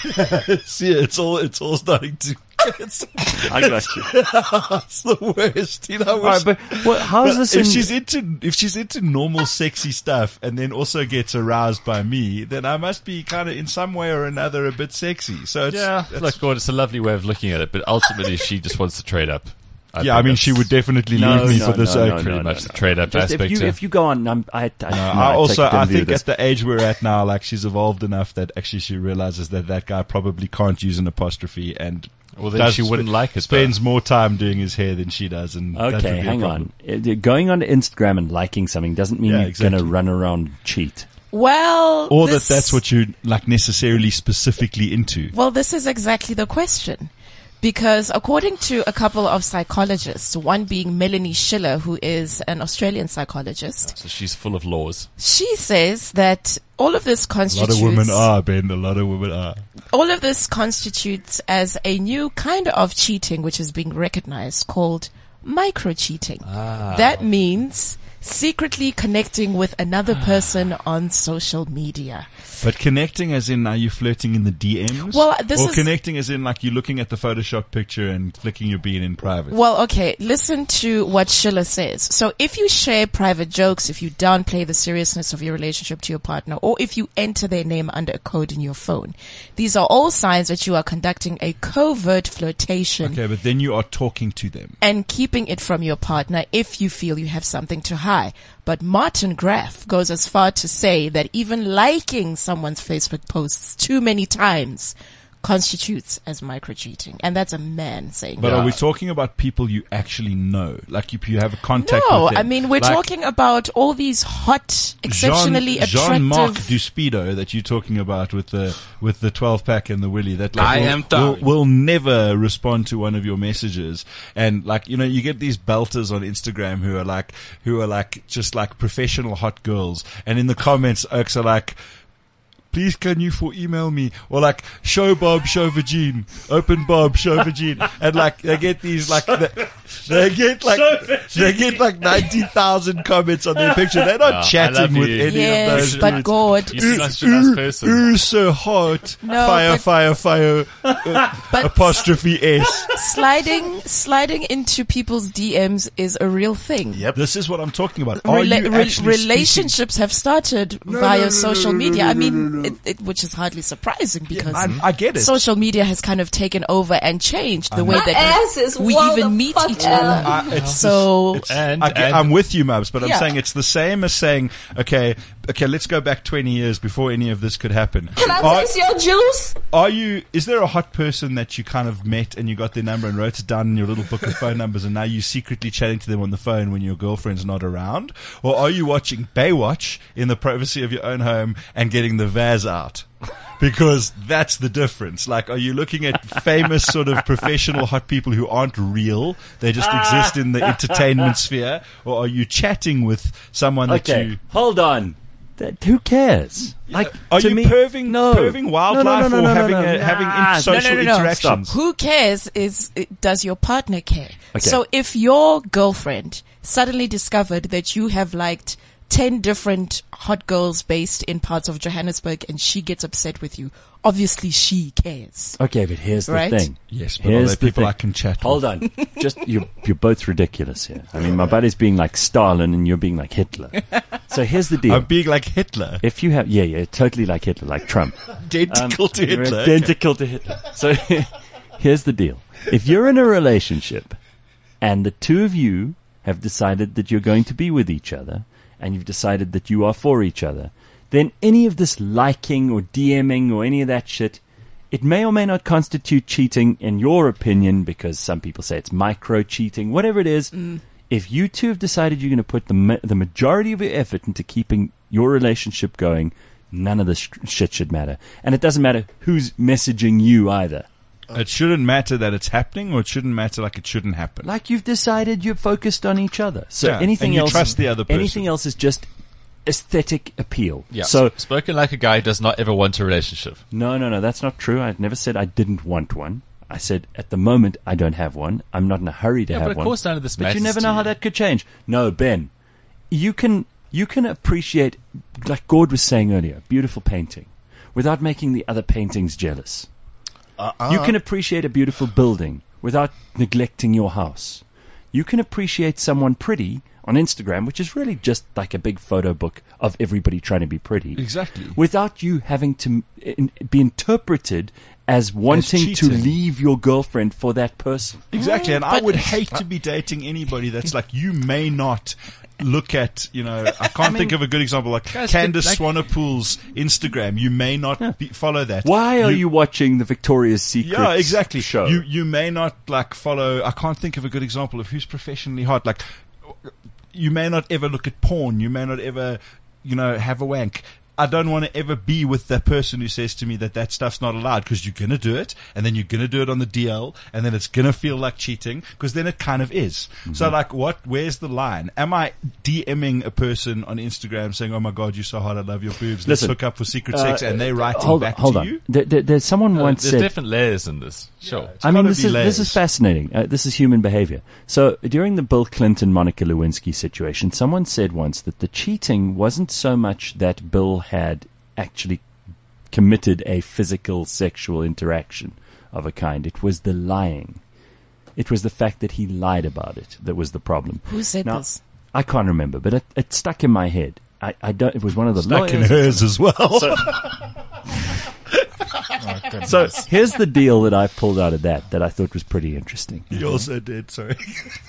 see it's all it's all starting to it's, I got you. it's the worst. You know, I All right, wish- but what, how is but this? if in- she's into if she's into normal sexy stuff and then also gets aroused by me, then I must be kind of in some way or another a bit sexy. So it's, Yeah, it's- look, God, it's a lovely way of looking at it, but ultimately she just wants to trade up. yeah. think I mean, that's she would definitely No, leave me no, for this. no, oak. no, pretty no, much no, the trade up Just aspect. if you to- if you go on, I'm, I, I, No, no, I also take a I different view think of at this. the age we're at now, like she's evolved enough that actually she realizes that that guy probably can't use an apostrophe and well, then does she wouldn't sp- like it. spends more time doing his hair than she does, and that would Okay, be a hang problem. on. Uh, Going on to Instagram and liking something doesn't mean Yeah, you're exactly. going to run around and cheat. well, Or this- that that's what you like necessarily specifically into. Well, this is exactly the question. Because according to a couple of psychologists, one being Melanie Schiller, who is an Australian psychologist, So she's full of laws. she says that all of this A lot constitutes of women are, Ben. A lot of women are. all of this constitutes as a new kind of cheating which is being recognized called micro cheating. That means secretly connecting with another person on social media. But connecting as in, are you flirting in the D Ms? Well, this or is- connecting as in like you're looking at the Photoshop picture and flicking your bean in private. Well, okay, listen to what Schiller says. So if you share private jokes, if you downplay the seriousness of your relationship to your partner, or if you enter their name under a code in your phone, these are all signs that you are conducting a covert flirtation Okay, but then you are talking to them. and keeping it from your partner if you feel you have something to hide. But Martin Graff goes as far to say that even liking someone's Facebook posts too many times constitutes as micro-cheating. And that's a man saying But that. are we talking about people you actually know? Like you, you have a contact No, with them? I mean, we're Like talking about all these hot, exceptionally Jean, Jean-Marc attractive... Duspido that you're talking about with the with the twelve pack and the willy. That like, I will, am will, sorry. will never respond to one of your messages. And like you know, you get these belters on Instagram who are like who are like just like professional hot girls, and in the comments, oaks are like, please can you for email me, or like show Bob, show Virgin, open Bob, show Virgin, and like they get these like they, they get like they get like ninety thousand comments on their picture. They're not Yeah, I chatting love with you. any of Yes, those. but dudes. God, You seem like such a nice person. Ooh, so hot. No, fire, but- fire, fire. uh, but apostrophe S. sliding, sliding into people's D Ms is a real thing. Yep. This is what I'm talking about. Are Rela- you re- actually relationships have started via social media. I mean, it, it, which is hardly surprising because speaking? I, I get it. social media has kind of taken over and changed the way My that ass is we wall even the meet fuck each out. other. I- it's So- just- it's- And- I get, and- I'm with you, Mubs, but I'm Yeah. saying it's the same as saying, okay, okay, let's go back twenty years before any of this could happen. Can I Are- taste your juice? Are you, is there a hot person that you kind of met and you got their number and wrote it down in your little book of phone numbers and now you're secretly chatting to them on the phone when your girlfriend's not around? Or are you watching Baywatch in the privacy of your own home and getting the Vaz out? Because that's the difference. Like, are you looking at famous sort of professional hot people who aren't real? They just exist in the entertainment sphere. Or are you chatting with someone that Okay, you... hold on. That, who cares? Like, Are to you me, perving, no. perving wildlife no, no, no, or no, having no, a, no. having Nah, in social no, no, no, no. interactions? Who cares is, does your partner care? Okay. So if your girlfriend suddenly discovered that you have liked ten different hot girls based in parts of Johannesburg and she gets upset with you, obviously she cares. Okay, but here's the Right? thing. Yes, but are Here's there the people thing. I can chat Hold with? on. Just, you're, you're both ridiculous here. I mean, my buddy's being like Stalin and you're being like Hitler. So here's the deal. I'm being like Hitler. If you have, yeah, yeah, totally like Hitler, like Trump. Identical to You're Hitler. Identical to Hitler. So here's the deal. If you're in a relationship and the two of you have decided that you're going to be with each other and you've decided that you are for each other, then any of this liking or DMing or any of that shit, it may or may not constitute cheating in your opinion, because some people say it's micro cheating, whatever it is. If you two have decided you're going to put the ma- the majority of your effort into keeping your relationship going, none of this sh- shit should matter. And it doesn't matter who's messaging you either. It shouldn't matter that it's happening, or it shouldn't matter like it shouldn't happen. Like you've decided you're focused on each other. So Yeah, anything and you else, trust the other person. anything else is just aesthetic appeal. Yeah. So spoken like a guy who does not ever want a relationship. no, no, no, that's not true. I never said I didn't want one. I said at the moment I don't have one. I'm not in a hurry to Yeah, have but of one. course none of this But matters you never to know how you. that could change. No, Ben, you can you can appreciate, like Gord was saying earlier, beautiful painting without making the other paintings jealous. Uh-uh. You can appreciate a beautiful building without neglecting your house. You can appreciate someone pretty on Instagram, which is really just like a big photo book of everybody trying to be pretty. Exactly. Without you having to in, be interpreted as wanting to cheating. leave your girlfriend for that person. Exactly, and I But- would hate to be dating anybody that's like, you may not look at, you know, I can't think of a good example, like Guys, Candace like- Swanepoel's Instagram. You may not be, follow that. Why are you, watching the Victoria's Secret Yeah, exactly. show? You you may not like follow. I can't think of a good example of who's professionally hot. Like, you may not ever look at porn. You may not ever, you know, have a wank. I don't want to ever be with that person who says to me that that stuff's not allowed, because you're going to do it, and then you're going to do it on the D L, and then it's going to feel like cheating, because then it kind of is. Mm-hmm. So like, what, where's the line? Am I DMing a person on Instagram saying, oh my God, you're so hot, I love your boobs, let's Listen, hook up for secret sex, and they writing hold back on, hold to on. you? There, there, there's someone Uh, once there's said, different layers in this. Sure. I mean, gotta this be is, this is layers. fascinating. Uh, this is human behavior. So during the Bill Clinton, Monica Lewinsky situation, someone said once that the cheating wasn't so much that Bill had actually committed a physical sexual interaction of a kind. It was the lying. It was the fact that he lied about it that was the problem. Who said Now, this? I can't remember, but it, it stuck in my head. I, I don't. It was one of the Stuck in lawyers. hers as well. Oh, goodness. So here's the deal that I pulled out of that that I thought was pretty interesting. You also did, sorry.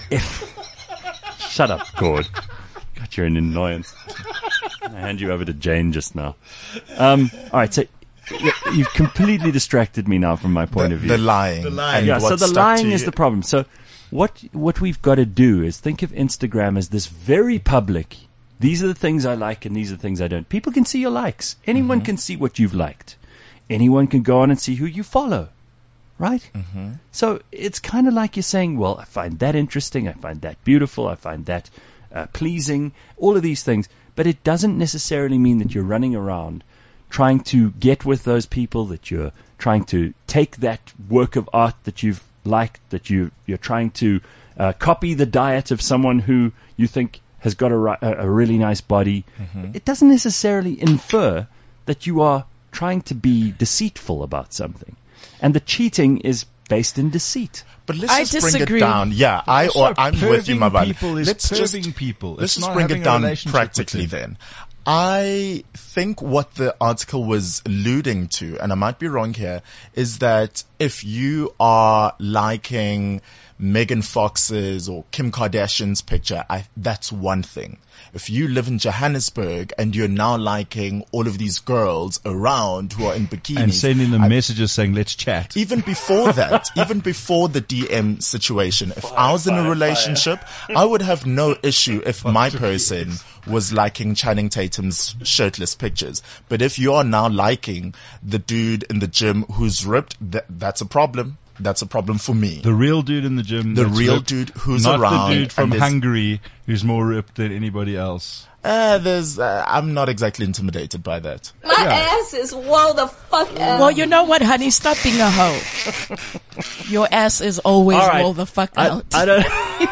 Shut up, Gord. God, you're an annoyance. I hand you over to Jane just now. Um, all right, so y- you've completely distracted me now from my point the, of view. the lying. The lying. and yeah, so what the stuck lying to is you. the problem. So what what we've got to do is think of Instagram as this very public. These are the things I like and these are the things I don't. People can see your likes. Anyone can see what you've liked. Anyone can go on and see who you follow. Right? Mm-hmm. So it's kind of like you're saying, well, I find that interesting. I find that beautiful. I find that uh, pleasing. All of these things. But it doesn't necessarily mean that you're running around trying to get with those people, that you're trying to take that work of art that you've liked, that you, you're trying to uh, copy the diet of someone who you think has got a, ri- a, a really nice body. Mm-hmm. It doesn't necessarily infer that you are trying to be deceitful about something. And the cheating is based in deceit. But let's I just bring disagree. it down. Yeah, I or I'm with you, my Perving buddy. people is let's just perving people. let's It's just not bring having it a down relationship practically. with them. Then, I think what the article was alluding to, and I might be wrong here, is that if you are liking Megan Fox's or Kim Kardashian's picture, I, that's one thing. If you live in Johannesburg and you're now liking all of these girls around who are in bikinis. And sending them I, messages saying, let's chat. Even before that, even before the D M situation, if I was in a relationship, I would have no issue if my person was liking Channing Tatum's shirtless pictures. But if you are now liking the dude in the gym who's ripped, th- that's a problem. That's a problem for me. The real dude in the gym. The that's real ripped, dude who's not around. the dude from and is- Hungary who's more ripped than anybody else. Uh, there's, uh, I'm not exactly intimidated by that. My ass is whoa the fuck out. Well, you know what, honey? Stop being a hoe. Your ass is always All right. roll the fuck I, out. I don't.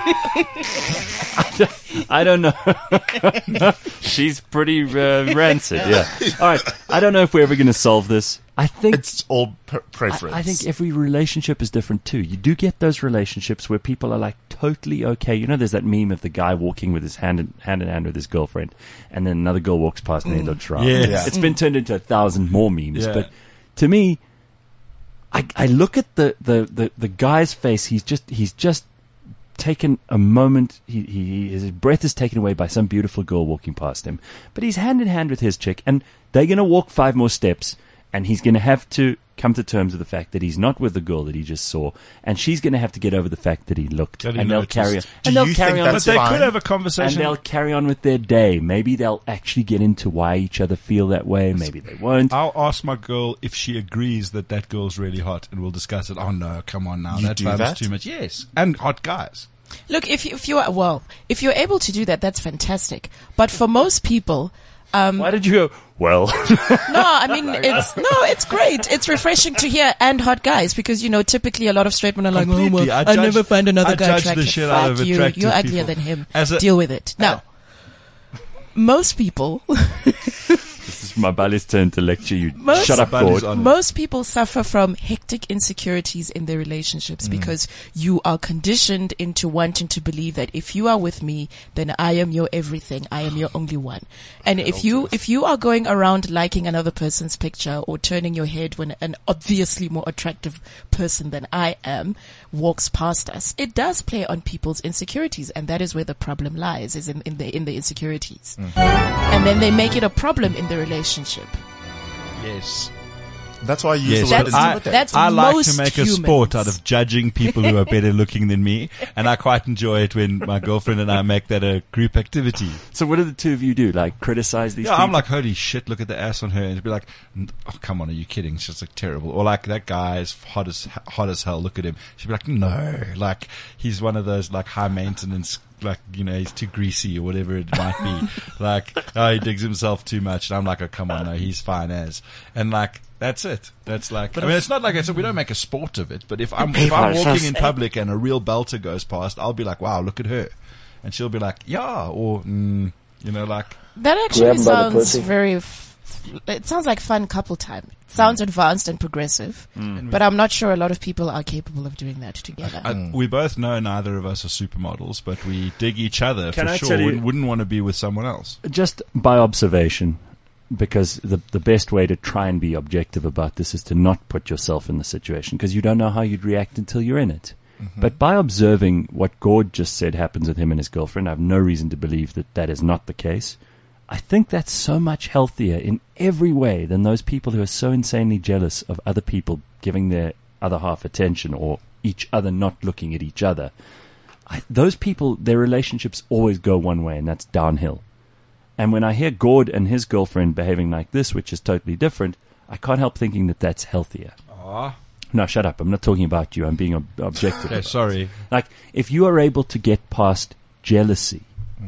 I don't, I don't know. She's pretty uh, rancid. Yeah. All right. I don't know if we're ever going to solve this. I think It's all per- preference. I, I think every relationship is different too. You do get those relationships where people are like totally okay. You know, there's that meme of the guy walking with his hand in hand, in hand with his girlfriend, and then another girl walks past and he looks around. Yes. Yeah. It's been turned into a thousand more memes. Yeah. But to me, I, I look at the, the, the, the guy's face. He's just he's just taken a moment. He, he his breath is taken away by some beautiful girl walking past him. But he's hand in hand with his chick, and they're going to walk five more steps. And he's going to have to come to terms with the fact that he's not with the girl that he just saw, and she's going to have to get over the fact that he looked, That he and they'll noticed. carry on. Do And they'll you carry think on. But that's with they fine? could have a and conversation. they'll carry on with their day. Maybe they'll actually get into why each other feel that way. Maybe they won't. I'll ask my girl if she agrees that that girl's really hot, and we'll discuss it. Oh no, come on now, You that do vibe that? is too much. Yes, and hot guys. Look, if you, if you are, well, if you're able to do that, that's fantastic. But for most people, um, Why did you go? Well, no, I mean, it's, no, it's great. It's refreshing to hear and hot guys because, you know, typically a lot of straight men are like, oh, Completely. well, I I, judge- never find another I guy judge the attractive. shit out Fuck of you. attractive You're uglier people. than him. As a- Deal with it. Now, most people, this is my bally's turn to lecture you. Most- Shut up, Bally's Gord. on it. most people suffer from hectic insecurities in their relationships because you are conditioned into wanting to believe that if you are with me, then I am your everything. I am your only one. And if you, if you are going around liking another person's picture or turning your head when an obviously more attractive person than I am walks past us, it does play on people's insecurities. And that is where the problem lies, is in, in the, in the insecurities. And then they make it a problem in the relationship. Yes. That's why I use Yes, the word That's- I, intimidate. that's I like to most make a humans. sport out of judging people who are better looking than me, and I quite enjoy it when my girlfriend and I make that a group activity. So what do the two of you do? Like criticize these Yeah, people? I'm like, holy shit, look at the ass on her, and it'd be like, oh, come on, are you kidding? She's like terrible. Or like, that guy is hot as hot as hell. Look at him. She'd be like, no, like he's one of those like high maintenance. Like, you know, he's too greasy or whatever it might be. Like, oh, he digs himself too much. And I'm like, oh, come on, no, he's fine as. And like, that's it. That's like, I mean, it's not like I said, we don't make a sport of it, but if I'm, if I'm walking in public and a real belter goes past, I'll be like, wow, look at her. And she'll be like, yeah, or, mm, you know, like, That actually sounds very, f- it sounds like fun couple time. It sounds advanced and progressive, but I'm not sure a lot of people are capable of doing that together. I, we both know neither of us are supermodels, but we dig each other Can for I sure. tell you- Wouldn't, wouldn't want to be with someone else. Just by observation, because the the best way to try and be objective about this is to not put yourself in the situation, because you don't know how you'd react until you're in it. But by observing what Gord just said happens with him and his girlfriend, I have no reason to believe that that is not the case. I think that's so much healthier in every way than those people who are so insanely jealous of other people giving their other half attention or each other not looking at each other. I, those people, their relationships always go one way, and that's downhill. And when I hear Gord and his girlfriend behaving like this, which is totally different, I can't help thinking that that's healthier. Ah, No, shut up. I'm not talking about you. I'm being ob- objective. okay, about sorry. it. Like, if you are able to get past jealousy,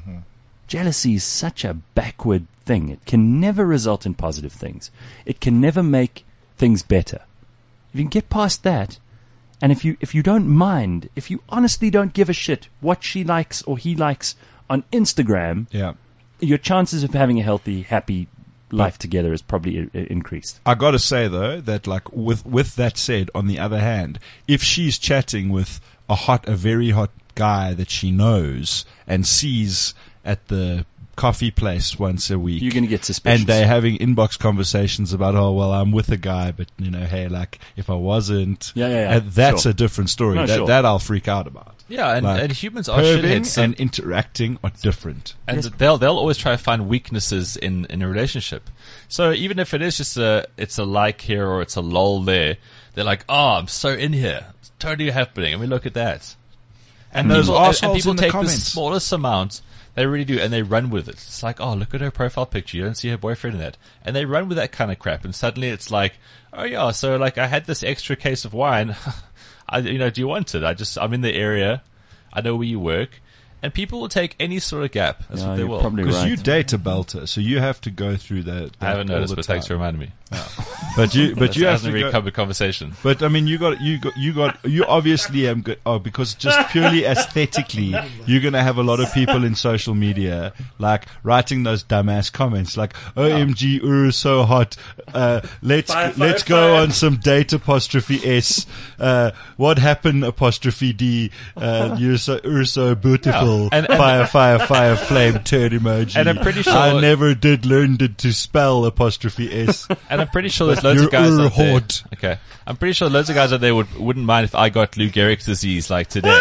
jealousy is such a backward thing. It can never result in positive things. It can never make things better. If you can get past that, and if you if you don't mind, if you honestly don't give a shit what she likes or he likes on Instagram, Yeah. your chances of having a healthy, happy life together is probably I- I- increased. I gotta say though, that like, with, with that said, on the other hand, if she's chatting with a hot, a very hot guy that she knows and sees at the coffee place once a week. You're going to get suspicious. And they're having inbox conversations about, oh, well, I'm with a guy, but, you know, hey, like, if I wasn't, Yeah, yeah, yeah. uh, that's Sure. a different story. No, that, sure. that I'll freak out about. Yeah, and, Like, and humans are Perving shitheads. So, and interacting are different. and they'll they'll always try to find weaknesses in, in a relationship. So even if it is just a it's a like here or it's a lol there, they're like, oh, I'm so in here, it's totally happening, and we look at that. And those people, and assholes people in the take the comments. smallest amount, they really do, and they run with it. It's like, oh, look at her profile picture. You don't see her boyfriend in that, and they run with that kind of crap. And suddenly it's like, oh yeah, so like I had this extra case of wine. I, you know, do you want it? I just I'm in the area. I know where you work. And people will take any sort of gap. That's Yeah, what they you're will. probably Because right. you date a belter, so you have to go through that. I haven't that all noticed, the but thanks for time. reminding me. But you, but you That have hasn't to really go, come a conversation. But I mean, you got, you got, you got, you obviously am good. Oh, because just purely aesthetically, you're gonna have a lot of people in social media like writing those dumbass comments like, "O M G, you're so hot. Uh, let's Fire, let's fire, go fire." on some date apostrophe s. Uh, what happened apostrophe d? Uh, you're so you're so beautiful. Yeah. And- and- fire, fire, fire, flame, turd emoji. And I'm pretty sure- I never did learn to, to spell apostrophe s. And I'm pretty sure there's But loads of you're guys ur out there. hot. Okay. I'm pretty sure loads of guys out there would, wouldn't mind if I got Lou Gehrig's disease like today.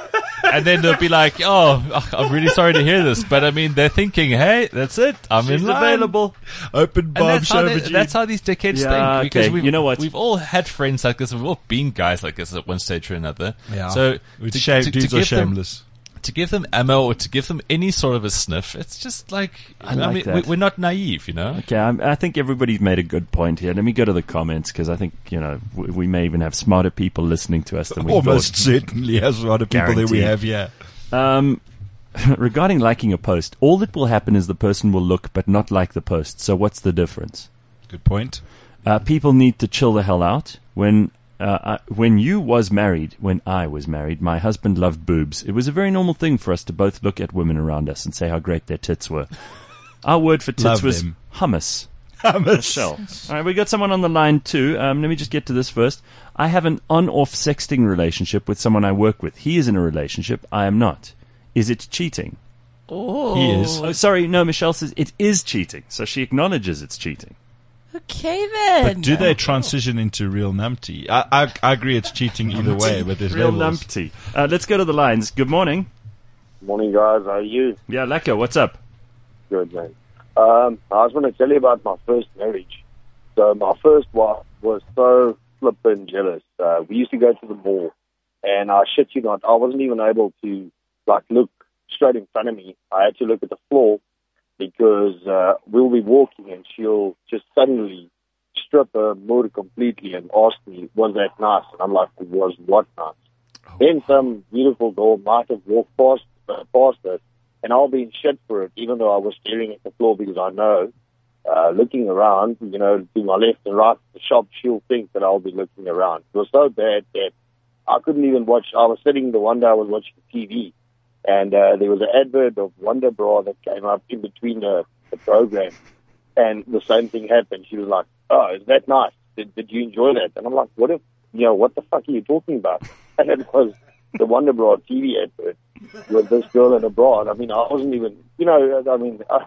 And then they'll be like, oh, I'm really sorry to hear this. But I mean, they're thinking, hey, that's it. I'm She's in line. available. Open And bomb that's how, they, show that's how these dickheads Yeah, think. Because okay. we've, You know what? we've all had friends like this. We've all been guys like this at one stage or another. Yeah. So With to, shame, to, to dudes are give them, shameless. to give them ammo or to give them any sort of a sniff, it's just like, I, like mean, that. we, we're not naive, you know? Okay, I'm, I think everybody's made a good point here. Let me go to the comments because I think, you know, we, we may even have smarter people listening to us than we Almost thought. certainly has a lot of people that we Guaranteed. have here. Um, regarding liking a post, all that will happen is the person will look but not like the post. So what's the difference? Good point. Uh, people need to chill the hell out. When uh, I, when you was married, when I was married, my husband loved boobs. It was a very normal thing for us to both look at women around us and say how great their tits were. Our word for tits Love was them. hummus. Hummus. Shell. All right, we got someone on the line too. Um, let me just get to this first. I have an on-off sexting relationship with someone I work with. He is in a relationship. I am not. Is it cheating? Oh. He is. Oh, sorry. No, Michelle says it is cheating. So she acknowledges it's cheating. Okay then. But do they transition into real numpty? I, I, I agree it's cheating either way, but there's Real levels. numpty. Uh, let's go to the lines. Good morning. Morning, guys. How are you? Yeah, Lacko, what's up? Good, man. Um, I was going to tell you about my first marriage. So my first wife was so flippin' jealous. Uh, we used to go to the mall, and I shit you not, I wasn't even able to like look straight in front of me. I had to look at the floor because uh, we'll be walking, and she'll just suddenly strip her mood completely and ask me, "Was that nice?" And I'm like, "Was what nice?" Oh, Then some beautiful girl might have walked past uh, past us, and I'll be in shit for it, even though I was staring at the floor because I know, uh, looking around, you know, to my left and right, the shop, she'll think that I'll be looking around. It was so bad that I couldn't even watch. I was sitting the one day I was watching T V, and uh, there was an advert of Wonder Bra that came up in between the, the program, and the same thing happened. She was like, "Oh, is that nice? Did, did you enjoy that?" And I'm like, "What if, you know, what the fuck are you talking about?" And it was the Wonder Bra T V advert with this girl in a bra. And I mean, I wasn't even, you know, I mean, uh,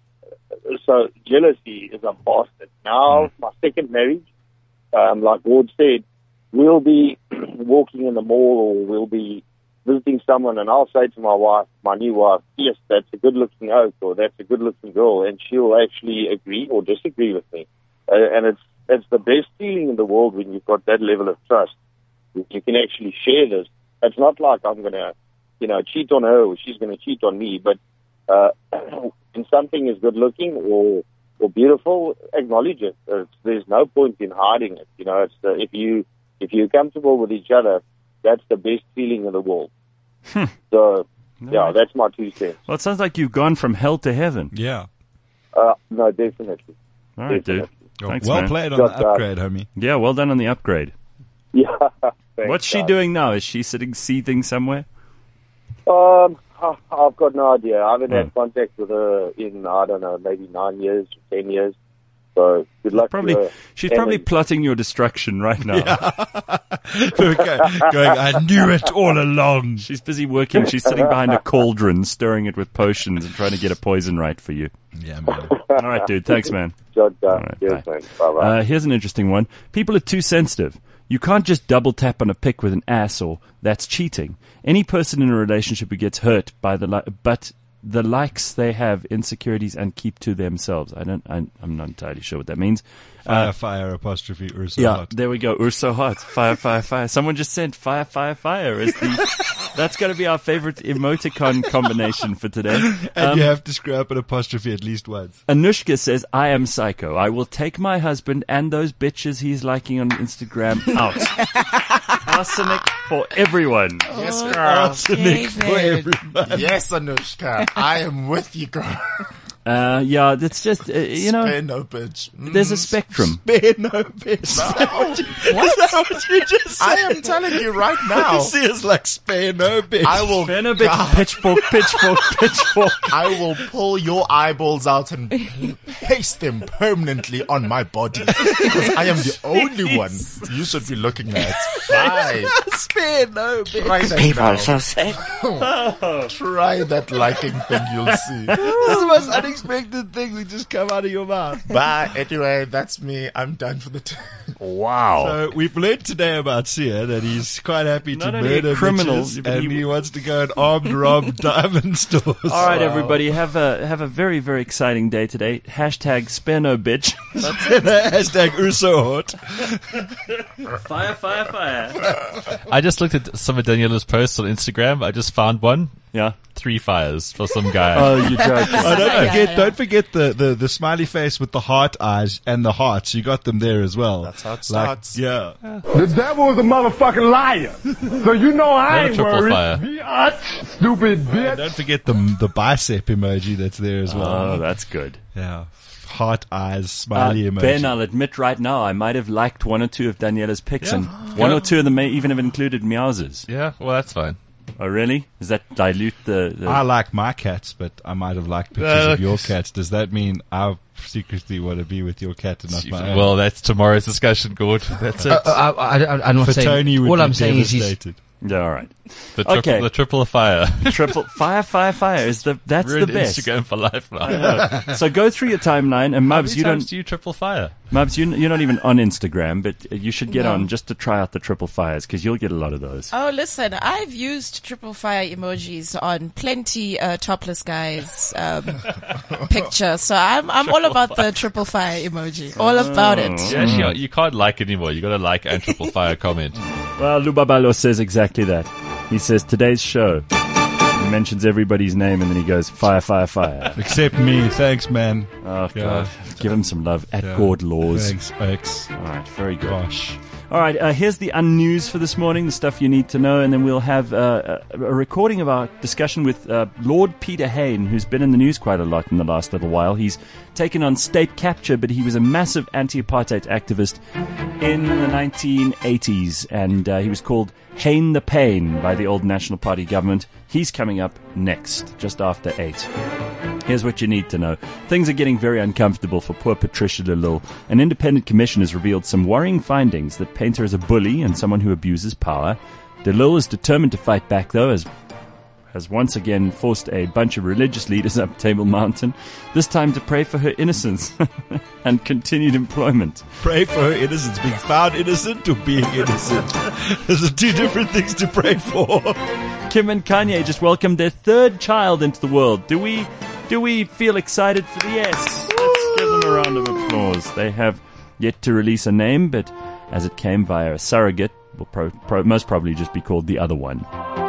so jealousy is a bastard. Now, my second marriage, um, like Ward said, we'll be walking in the mall or we'll be visiting someone, and I'll say to my wife, my new wife, "Yes, that's a good-looking oak," or "That's a good-looking girl," and she'll actually agree or disagree with me. Uh, and it's it's the best feeling in the world when you've got that level of trust. You can actually share this. It's not like I'm going to, you know, cheat on her or she's going to cheat on me, but uh, when something is good-looking or or beautiful, acknowledge it. It's, there's no point in hiding it. You know, it's uh, if you if you're comfortable with each other, that's the best feeling in the world. So, yeah, that's my two cents. Well, it sounds like you've gone from hell to heaven. Yeah. Uh, no, definitely. All right, dude. Definitely. Thanks, well man. played on Got the that. upgrade, homie. Yeah, well done on the upgrade. Yeah. Thanks, What's she guys. doing now? Is she sitting seething somewhere? Um, I- I've got no idea. I haven't Hmm. had contact with her in, I don't know, maybe nine years, ten years. So good luck. Probably, to her. she's And probably then- plotting your destruction right now. going, I knew it all along. She's busy working. She's sitting behind a cauldron, stirring it with potions and trying to get a poison right for you. Yeah, man. All right, dude. Thanks, man. Jot down. All right, Cheers, bye. man. Bye-bye. Uh, here's an interesting one. People are too sensitive. You can't just double tap on a pic with an ass, or that's cheating. Any person in a relationship who gets hurt by the li- but the likes they have insecurities and keep to themselves. I don't. I, I'm not entirely sure what that means. Fire, fire, apostrophe, Ursa. Yeah, Hot. there we go. Urso hot. Fire, fire, fire. Someone just sent fire, fire, fire. Is the that's got to be our favorite emoticon combination for today. And Um, you have to screw up an apostrophe at least once. Anushka says, I am psycho. I will take my husband and those bitches he's liking on Instagram out. Arsenic for everyone. Yes, girl. Arsenic for David. everybody. Yes, Anushka. I am with you, girl. Uh, yeah, that's just, uh, you know, Spare no bitch. Mm. there's a spectrum. Bear no bitch. Is that what you just said? I am telling you right now. See, it's like spare no bitch. I will. Burn a bit, pitchfork, pitchfork, pitchfork. I will pull your eyeballs out and paste them permanently on my body because I am the only one you should be looking at. Bye. spare no bitch. Try that now. Try that liking thing, you'll see. This is the most unexpected thing that just come out of your mouth. Bye. Anyway, that's me. I'm done for the day. Wow. So we've learned today about Sia that he's quite happy Not to only a murder criminal, bitches, but and he- he wants to go and armed rob diamond stores. All right, everybody, have a have a very very exciting day today. Hashtag spare no bitch. Hashtag Urso hot. Fire, fire, fire. I just looked at some of Daniela's posts on Instagram. I just found one. Yeah. Three fires for some guy. Oh, you're joking. Oh, don't Yeah, forget, yeah. don't forget the, the, the smiley face with the heart eyes and the hearts. You got them there as well. That's how it Like, starts. yeah. The devil is a motherfucking liar. So you know I Not a ain't triple worried. fire. Biatch, stupid And bitch. don't forget the the bicep emoji that's there as well. Oh, that's good. Yeah. Heart eyes, Uh, smiley emoji. Ben, I'll admit right now, I might have liked one or two of Daniela's pics, and one or two of them may even have included meowses. Yeah, well, that's fine. Oh, really? Does that dilute the... the I like my cats, but I might have liked pictures Uh, of your cats. Does that mean I secretly want to be with your cat and not my own? Well, that's tomorrow's discussion, Gord. That's it. Uh, I, I, I, I'm not For saying. Tony would all be I'm saying is he's. devastated. Yeah, all right. The, tri- okay. the triple of fire. Triple fire, fire, fire is the that's We're the in best. Instagram for life now. I know. So go through your timeline, and How Mubs, many you times don't. do you triple fire? Mubs, you, you're not even on Instagram, but you should get No. on just to try out the triple fires because you'll get a lot of those. Oh, listen, I've used triple fire emojis on plenty uh, topless guys um, picture, so I'm I'm all about the triple fire emoji, all about it. You actually, you can't like anymore. You got to like and triple fire comment. Well, Lubabalo says exactly that. He says today's show. He mentions everybody's name and then he goes fire, fire, fire. Except me. Thanks, man. Oh Yeah. God, give him some love at Yeah. Gord Laws. Thanks, X. All right, very good. Gosh. All right, uh, here's the unnews for this morning, the stuff you need to know, and then we'll have uh, a, a recording of our discussion with uh, Lord Peter Hain, who's been in the news quite a lot in the last little while. He's taken on state capture, but he was a massive anti-apartheid activist in the nineteen eighties, and uh, he was called Hain the Pain by the old National Party government. He's coming up next, just after eight. Here's what you need to know. Things are getting very uncomfortable for poor Patricia DeLille. An independent commission has revealed some worrying findings that paint her as a bully and someone who abuses power. DeLille is determined to fight back, though, as has once again forced a bunch of religious leaders up Table Mountain, this time to pray for her innocence and continued employment. Pray for her innocence. Being found innocent or being innocent. Those are two different things to pray for. Kim and Kanye just welcomed their third child into the world. Do we... Do we feel excited for the yes? Let's give them a round of applause. They have yet to release a name, but as it came via a surrogate, will pro- pro- most probably just be called the other one.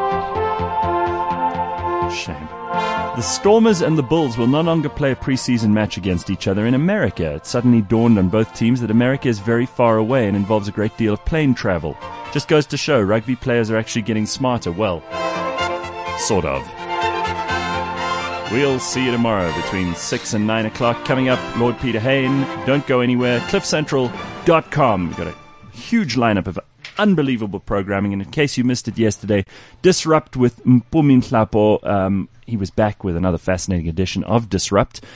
Shame. The Stormers and the Bulls will no longer play a preseason match against each other in America. It suddenly dawned on both teams that America is very far away and involves a great deal of plane travel. Just goes to show rugby players are actually getting smarter. Well, sort of. We'll see you tomorrow between six and nine o'clock. Coming up, Lord Peter Hain. Don't go anywhere. cliff central dot com. We've got a huge lineup of unbelievable programming. And in case you missed it yesterday, Disrupt with Mpumi Nhlapo. Um, he was back with another fascinating edition of Disrupt.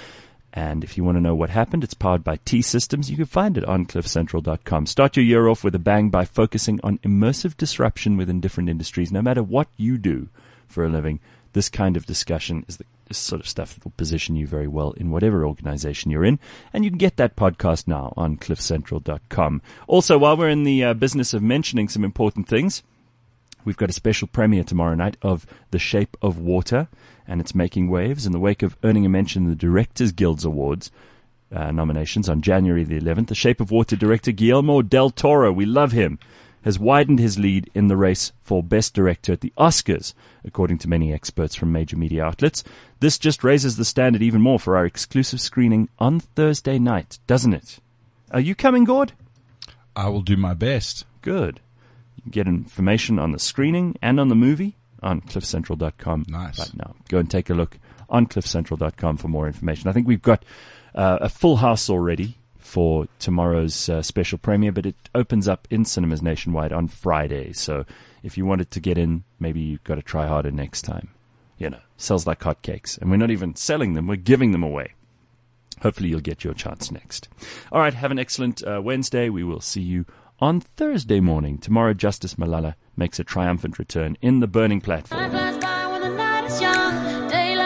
And if you want to know what happened, it's powered by T-Systems. You can find it on cliff central dot com. Start your year off with a bang by focusing on immersive disruption within different industries. No matter what you do for a living, this kind of discussion is the this sort of stuff that will position you very well in whatever organization you're in. And you can get that podcast now on cliff central dot com. Also, while we're in the uh, business of mentioning some important things, we've got a special premiere tomorrow night of The Shape of Water, and it's making waves in the wake of earning a mention in the Directors Guild's Awards uh, nominations on January the eleventh. The Shape of Water director Guillermo del Toro, we love him, has widened his lead in the race for Best Director at the Oscars, according to many experts from major media outlets. This just raises the standard even more for our exclusive screening on Thursday night, doesn't it? Are you coming, Gord? I will do my best. Good. You can get information on the screening and on the movie on cliff central dot com. Nice. Right now. Go and take a look on cliff central dot com for more information. I think we've got uh, a full house already for tomorrow's uh, special premiere, but it opens up in cinemas nationwide on Friday. So if you wanted to get in, maybe you've got to try harder next time. You know, sells like hotcakes. And we're not even selling them, we're giving them away. Hopefully you'll get your chance next. All right, have an excellent uh, Wednesday. We will see you on Thursday morning. Tomorrow, Justice Malala makes a triumphant return in the burning platform.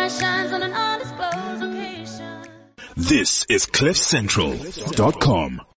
This is cliff central dot com.